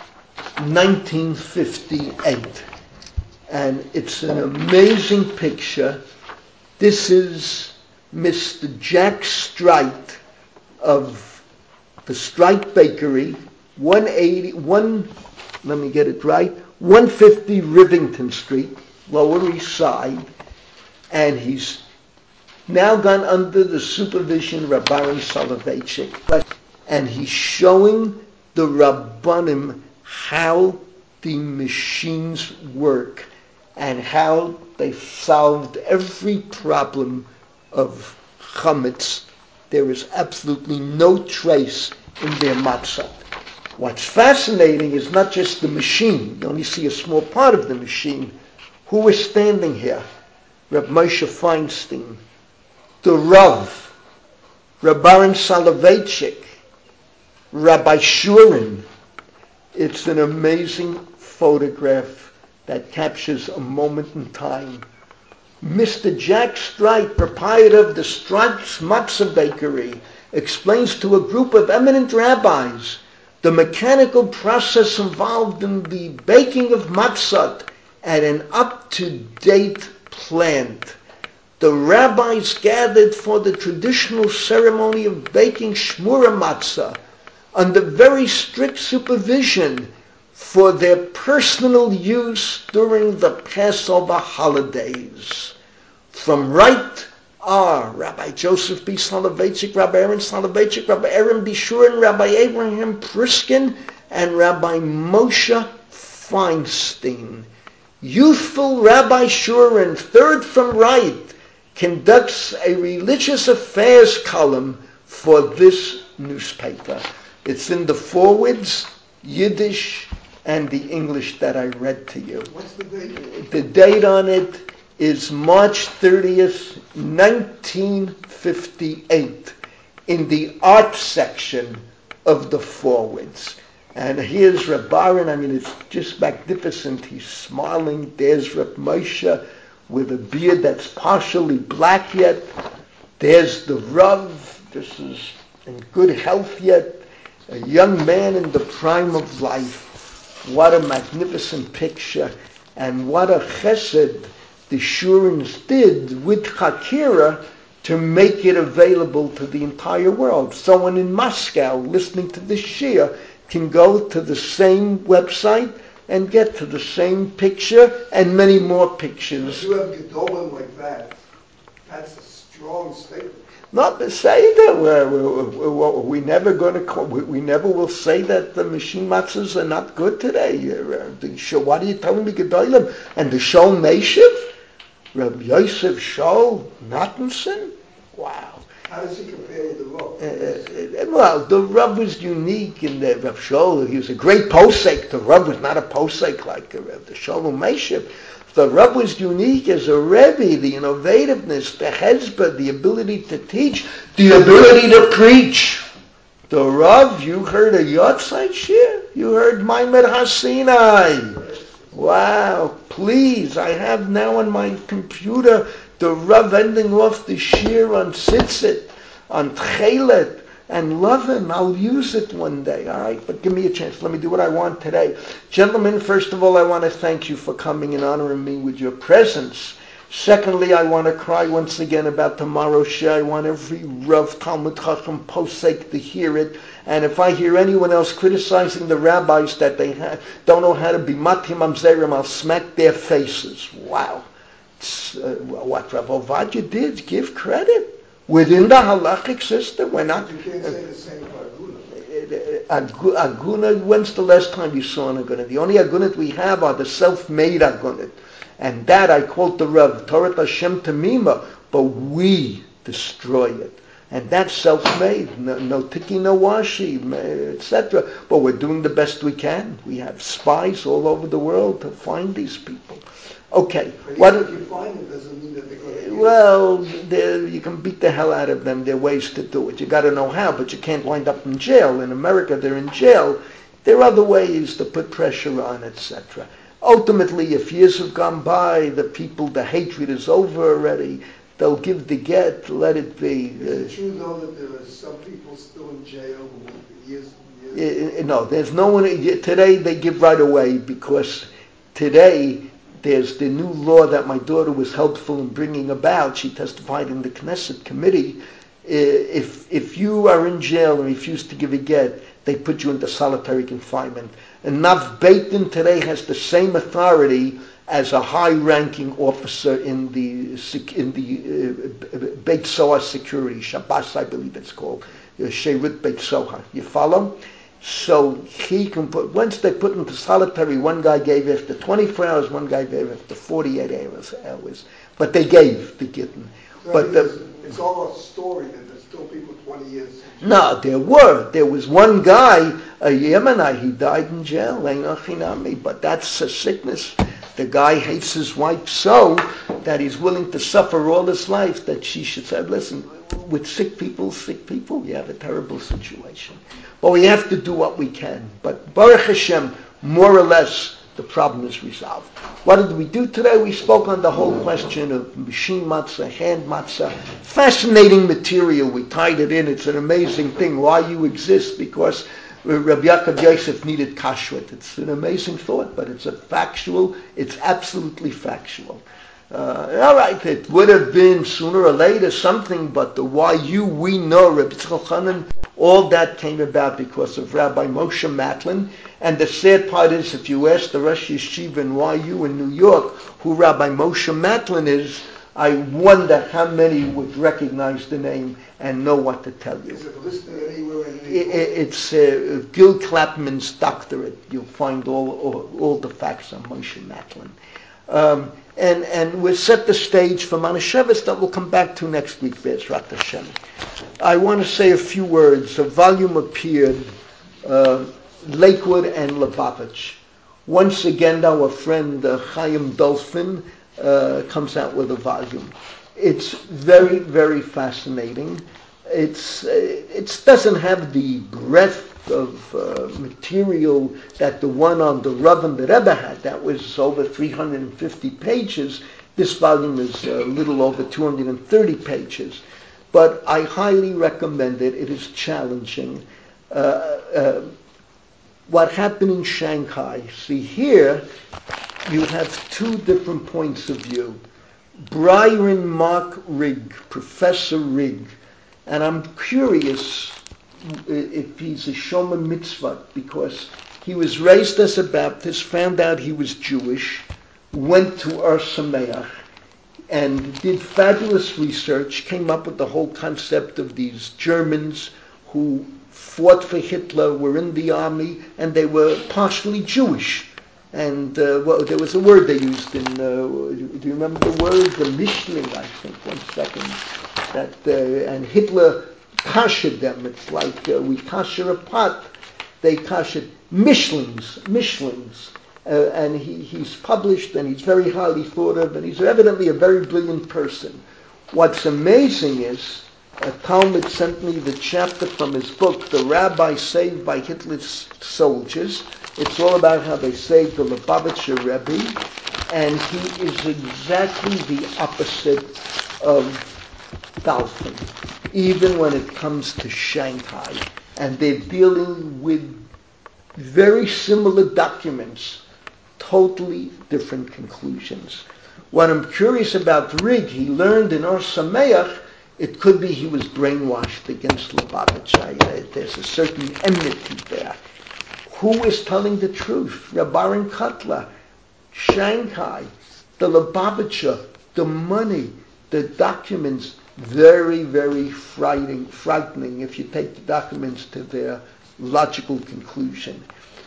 nineteen fifty-eight. And it's an amazing picture. This is Mister Jack Strite of the Strite Bakery, one eighty, one, let me get it right, one fifty Rivington Street, Lower East Side, and he's now gone under the supervision of Rabbi Soloveitchik, and he's showing the Rabbanim how the machines work and how they solved every problem of chametz. There is absolutely no trace in their matzah. What's fascinating is not just the machine. You only see a small part of the machine. Who is standing here? Reb Moshe Feinstein, the Rav, Rabbi Soloveitchik, Rabbi Shuren. It's an amazing photograph that captures a moment in time. Mister Jack Strite, proprietor of the Strite's Matzah Bakery, explains to a group of eminent rabbis the mechanical process involved in the baking of matzah at an up-to-date plant. The rabbis gathered for the traditional ceremony of baking shmura matzah under very strict supervision for their personal use during the Passover holidays. From right are Rabbi Joseph B. Soloveitchik, Rabbi Aaron Soloveitchik, Rabbi Aaron B. Shuren, Rabbi Abraham Priskin, and Rabbi Moshe Feinstein. Youthful Rabbi Shuren, third from right, conducts a religious affairs column for this newspaper. It's in the forwards, Yiddish, and the English that I read to you. What's the date? The date on it is March thirtieth, nineteen fifty-eight, in the art section of the forwards. And here's Reb Baron. I mean, it's just magnificent. He's smiling. There's Reb Moshe with a beard that's partially black yet. There's the Rav. This is in good health yet. A young man in the prime of life. What a magnificent picture. And what a chesed the Shurins did with Hakira to make it available to the entire world. Someone in Moscow listening to this shir can go to the same website and get to the same picture and many more pictures. If you have Gedolim like that, that's a strong statement. Not to say that we're, we're, we're, we never going to call, we, we never will say that the machine matzahs are not good today. Uh, the show, what are you telling me, Gedolim? And the Shol Meshiv, Reb Yosef Shol Nathanson. Wow. How does he compare with the Rav? Uh, uh, well, the Rav was unique in the Rav Shol. He was a great posek. The Rav was not a posek like uh, the Sholem Meshiv. The Rav was unique as a Rebbe, the innovativeness, the hezbollah, the ability to teach, the ability to preach. The Rav, you heard a Yotzai shir? You heard Maimed Hasinai. Wow, please, I have now on my computer the Rav ending off the shir on Tzitzit, on Tchelet, and Lovin. I'll use it one day, all right? But give me a chance. Let me do what I want today. Gentlemen, first of all, I want to thank you for coming and honoring me with your presence. Secondly, I want to cry once again about tomorrow's shir. I want every Rav, Talmud Chacham, Posek to hear it. And if I hear anyone else criticizing the rabbis that they ha- don't know how to be Matim Amzerim, I'll smack their faces. Wow. Uh, what Rav Ovadia did, give credit. Within the halachic system, we're not... You can't say the same about Aguna. Aguna, when's the last time you saw an Agunat? The only Agunat we have are the self-made Agunat. And that I quote the Rav, Torah Hashem Tamima, but we destroy it. And that's self-made, no, no tiki, no washi, et cetera. But we're doing the best we can. We have spies all over the world to find these people. Okay. But What? even if you find them, doesn't mean that they're going to. Well, you can beat the hell out of them. There are ways to do it. You got to know how, but you can't wind up in jail. In America, they're in jail. There are other ways to put pressure on, et cetera. Ultimately, if years have gone by, the people, the hatred is over already. They'll give the get, let it be. Is it true, though, that there are some people still in jail who will be years and years? Uh, no, there's no one. Today they give right away because today there's the new law that my daughter was helpful in bringing about. She testified in the Knesset committee. Uh, if if you are in jail and refuse to give a get, they put you into solitary confinement. And Nav Beitin today has the same authority as a high-ranking officer in the in the uh, Beit Sohar security, Shabbos, I believe it's called, uh, Sheirut Beit Sohar. You follow? So he can put, once they put into solitary, one guy gave after twenty-four hours, one guy gave after forty-eight hours. hours. But they gave the gittin. So But it's, the, it's all a story that there's still people twenty years. no, there were. There was one guy, a Yemenite, he died in jail, Ein Achinami, but that's a sickness. The guy hates his wife so that he's willing to suffer all his life that she should say, listen, with sick people, sick people, we have a terrible situation. But we have to do what we can. But Baruch Hashem, more or less, the problem is resolved. What did we do today? We spoke on the whole question of machine matzah, hand matzah. Fascinating material. We tied it in. It's an amazing thing. Why you exist? Because Rabbi Yaakov Yosef needed kashrut. It's an amazing thought, but it's a factual, it's absolutely factual. Uh, all right, it would have been sooner or later something, but the why you, we know, Rabbi Tzchok Hanan, all that came about because of Rabbi Moshe Matlin. And the sad part is, if you ask the Rosh Yeshiva in Y U in New York who Rabbi Moshe Matlin is, I wonder how many would recognize the name and know what to tell you. Is it listed anywhere in It, it, it's uh, Gil Clapman's doctorate. You'll find all, all, all the facts on Moshe Matlin. Um, and, and we'll set the stage for Manashevis that we'll come back to next week, Be'ezrat Hashem. I want to say a few words. A volume appeared, uh, Lakewood and Lubavitch. Once again, our friend uh, Chaim Dolphin uh, comes out with a volume. It's very, very fascinating. It's it doesn't have the breadth of uh, material that the one on the Rav and the Rebbe had. That was over three hundred fifty pages. This volume is a little over two hundred thirty pages. But I highly recommend it. It is challenging. Uh, uh, what happened in Shanghai. See, here you have two different points of view. Byron Mark Rigg, Professor Rigg, and I'm curious if he's a Shomer Mitzvah, because he was raised as a Baptist, found out he was Jewish, went to Ar Sameach, and did fabulous research, came up with the whole concept of these Germans who fought for Hitler, were in the army, and they were partially Jewish. And uh, well, there was a word they used in, uh, do you remember the word? The Mishling, I think, one second. That, uh, and Hitler kashered them. It's like uh, we kasher a pot. They kashered Mishlings, Mishlings. Uh, and he, he's published, and he's very highly thought of, and he's evidently a very brilliant person. What's amazing is, a Talmud sent me the chapter from his book, The Rabbi Saved by Hitler's Soldiers. It's all about how they saved the Lubavitcher Rebbe, and he is exactly the opposite of Dolphin, even when it comes to Shanghai. And they're dealing with very similar documents, totally different conclusions. What I'm curious about Rigg, he learned in Or Sameach, it could be he was brainwashed against Lubavitch. I, uh, there's a certain enmity there. Who is telling the truth? Rabbaran Kotler, Shanghai, the Lubavitcher, the money, the documents, very, very frightening, frightening if you take the documents to their logical conclusion.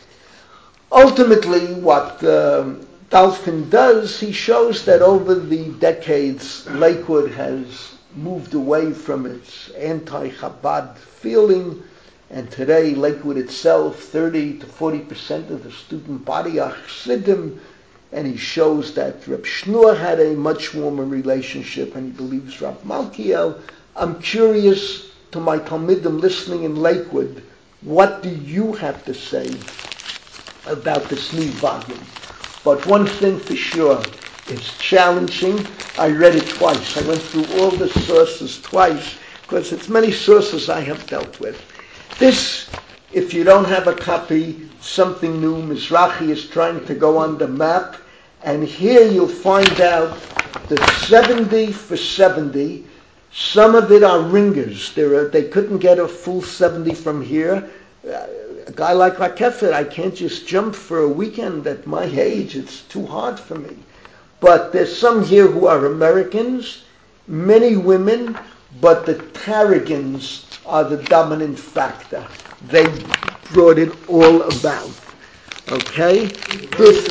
Ultimately, what um, Dolphin does, he shows that over the decades, Lakewood has moved away from its anti-Chabad feeling, and today Lakewood itself, thirty to forty percent of the student body are Chassidim, and he shows that Reb Shneur had a much warmer relationship, and he believes Rab Malkiel. I'm curious to my Talmidim listening in Lakewood, what do you have to say about this new volume? But one thing for sure, it's challenging. I read it twice. I went through all the sources twice, because it's many sources I have dealt with. This, if you don't have a copy, something new. Mizrahi is trying to go on the map, and here you'll find out the seventy for seventy. Some of it are ringers. There are, they couldn't get a full seventy from here. Uh, a guy like Rakefet, I can't just jump for a weekend at my age. It's too hard for me. But there's some here who are Americans, many women, but the Tarragons are the dominant factor. They brought it all about. Okay? This,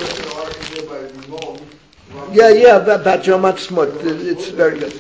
yeah, yeah, about Yom Ha'atzmaut. It's very good.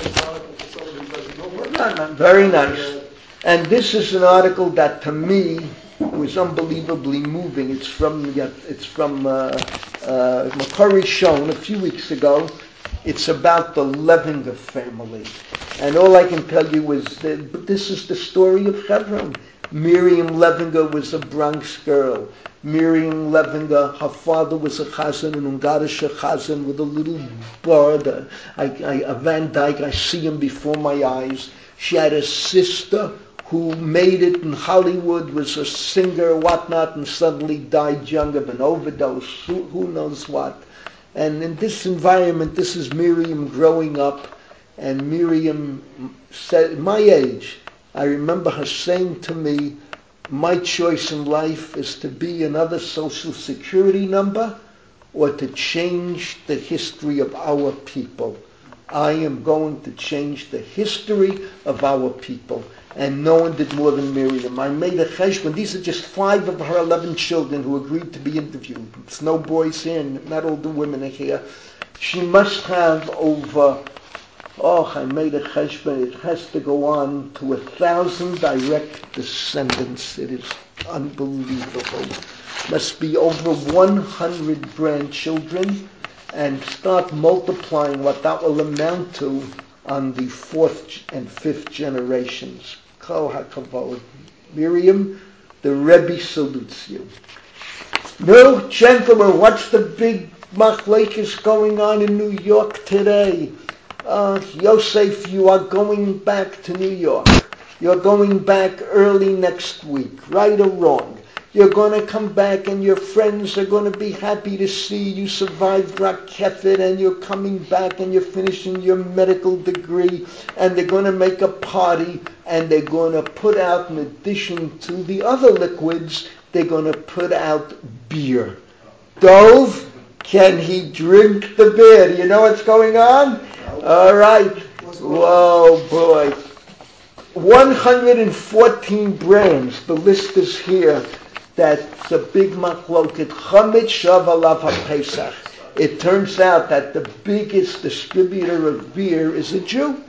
Very nice. And this is an article that to me was unbelievably moving. It's from it's from uh, uh, Makari Shon a few weeks ago. It's about the Levinger family. And all I can tell you is that this is the story of Hebron. Miriam Levinger was a Bronx girl. Miriam Levinger, her father was a chazan, an Ungarische chazan with a little bird, a, a, a Van Dyke. I see him before my eyes. She had a sister who made it in Hollywood, was a singer, whatnot, and suddenly died young of an overdose, who, who knows what. And in this environment, this is Miriam growing up, and Miriam said, my age, I remember her saying to me, my choice in life is to be another social security number or to change the history of our people. I am going to change the history of our people. And no one did more than Miriam. I made a cheshbon. These are just five of her eleven children who agreed to be interviewed. It's no boys here, not all the women are here. She must have over, oh, I made a cheshbon. It has to go on to a thousand direct descendants. It is unbelievable. Must be over one hundred grandchildren, and start multiplying what that will amount to on the fourth and fifth generations. Kol HaKavod. Miriam, the Rebbe salutes you. No, gentlemen, what's the big machlekes going on in New York today? Uh, Yosef, you are going back to New York. You're going back early next week, right or wrong. You're going to come back and your friends are going to be happy to see you survived Rakefet and you're coming back and you're finishing your medical degree, and they're going to make a party and they're going to put out, in addition to the other liquids, they're going to put out beer. Dove, can he drink the beer? Do you know what's going on? All right. Whoa, boy. one hundred fourteen brands. The list is here. That's a big machloket. Chametz shav alav haPesach. It turns out that the biggest distributor of beer is a Jew.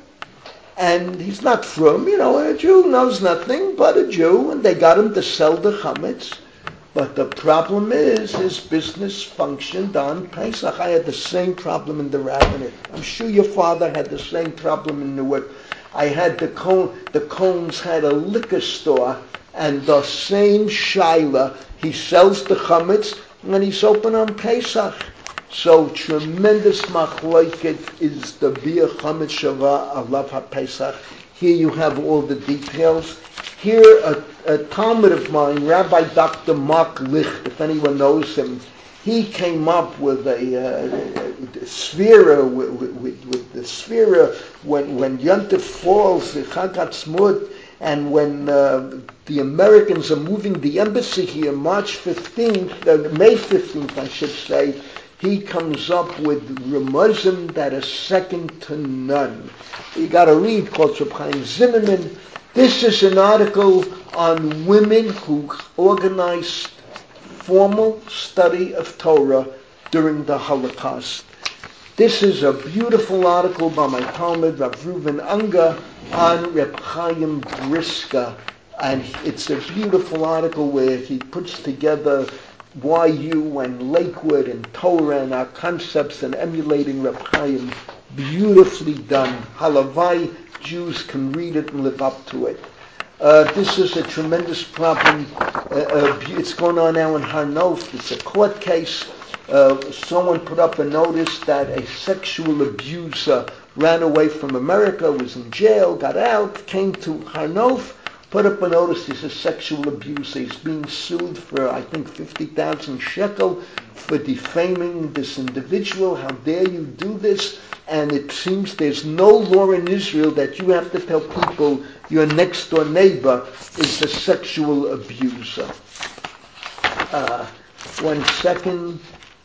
And he's not from, you know, a Jew knows nothing but a Jew, and they got him to sell the chametz. But the problem is, his business functioned on Pesach. I had the same problem in the rabbinate. I'm sure your father had the same problem in Newark. I had the Cohn, the Cohns had a liquor store, and the same shaila, he sells the chametz, and he's open on Pesach. So tremendous machloket is the beer chametz shava alav haPesach. Here you have all the details. Here, a, a Talmud of mine, Rabbi Doctor Mark Licht, if anyone knows him, he came up with a, uh, a sphere, with, with, with the sphere when, when Yontif falls, the Chag HaTzmaut, and when uh, the Americans are moving the embassy here, March fifteenth, uh, May fifteenth, I should say, he comes up with remuzim that are second to none. You got to read, called Reb Chaim Zimmerman. This is an article on women who organized formal study of Torah during the Holocaust. This is a beautiful article by my Talmud, Rav Reuven Unger, on Reb Chaim Brisker. And it's a beautiful article where he puts together Y U and Lakewood and Torah and our concepts and emulating Reb Chaim. Beautifully done. Halavai, Jews can read it and live up to it. Uh, this is a tremendous problem. Uh, uh, it's going on now in Har Nof. It's a court case. Uh, someone put up a notice that a sexual abuser ran away from America, was in jail, got out, came to Har Nof, put up a notice he's a sexual abuser. He's being sued for, I think, fifty thousand shekel for defaming this individual. How dare you do this? And it seems there's no law in Israel that you have to tell people your next door neighbor is a sexual abuser. Uh, one second.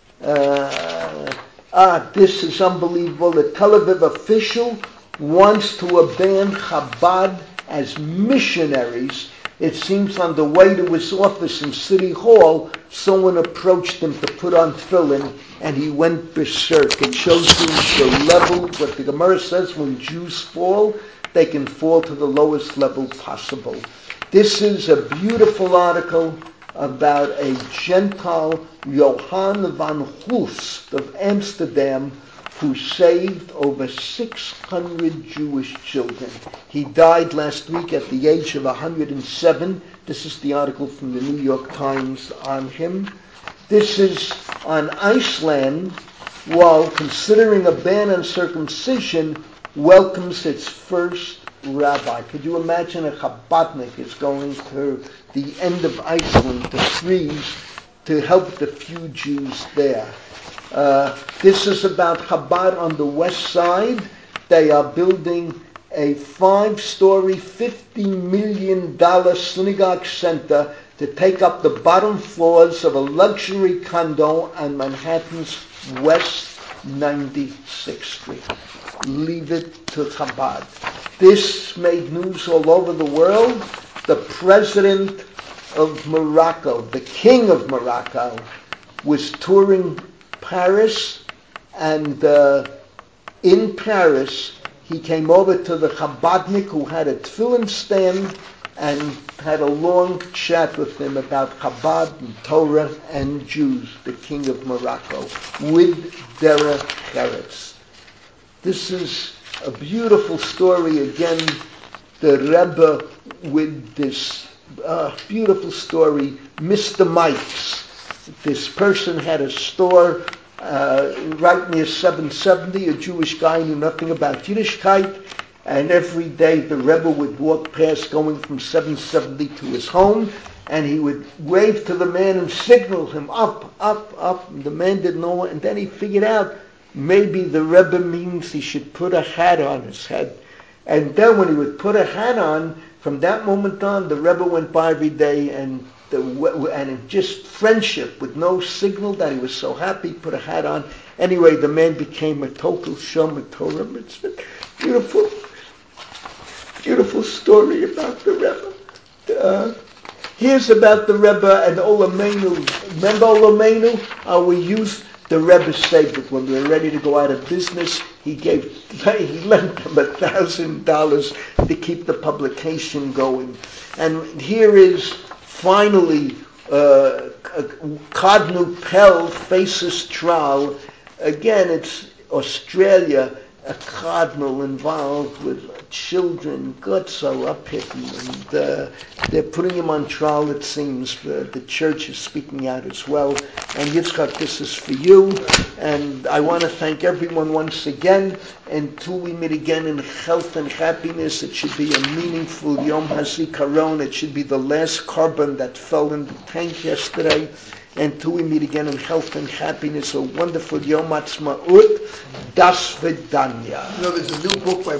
Uh, ah, this is unbelievable. A Tel Aviv official wants to ban Chabad as missionaries. It seems on the way to his office in City Hall, someone approached him to put on tefillin, and he went berserk. It shows you the level, what the Gemara says, when Jews fall, they can fall to the lowest level possible. This is a beautiful article about a Gentile, Johann van Hulst of Amsterdam, who saved over six hundred Jewish children. He died last week at the age of one hundred seven. This is the article from the New York Times on him. This is on Iceland, while considering a ban on circumcision, welcomes its first rabbi. Could you imagine a Chabadnik is going to the end of Iceland to freeze to help the few Jews there? Uh, this is about Chabad on the west side. They are building a five-story, fifty million dollars synagogue center to take up the bottom floors of a luxury condo on Manhattan's West ninety-sixth Street. Leave it to Chabad. This made news all over the world. The president of Morocco, the king of Morocco, was touring Paris, and uh, in Paris he came over to the Chabadnik who had a tefillin stand and had a long chat with him about Chabad and Torah and Jews, the king of Morocco, with Derech Eretz. This is a beautiful story again. The Rebbe with this uh, beautiful story, Mister Mike's. This person had a store uh, right near seven seventy. A Jewish guy knew nothing about Yiddishkeit, and every day the Rebbe would walk past going from seven seventy to his home, and he would wave to the man and signal him up, up, up. And the man didn't know, and then he figured out maybe the Rebbe means he should put a hat on his head. And then when he would put a hat on, from that moment on, the Rebbe went by every day, and the, and just friendship with no signal that he was so happy, put a hat on. Anyway, the man became a total shomer Torah mitzvah. Beautiful, beautiful story about the Rebbe. Uh, here's about the Rebbe and Olameinu. Remember Olameinu? How we used the Rebbe saved it. When we were ready to go out of business, he gave, he lent them a thousand dollars to keep the publication going. And here is finally uh, Kadnu Pell faces trial. Again, it's Australia, a cardinal involved with children, guts are up hitting, and uh, they're putting him on trial, it seems. Uh, the church is speaking out as well. And Yitzchak, this is for you. And I want to thank everyone once again. Until we meet again in health and happiness, it should be a meaningful Yom HaZikaron. It should be the last carbon that fell in the tank yesterday. Until we meet again in health and happiness, a wonderful Yom Ha'atzmaut. Das Vidanya. You know, there's a new book by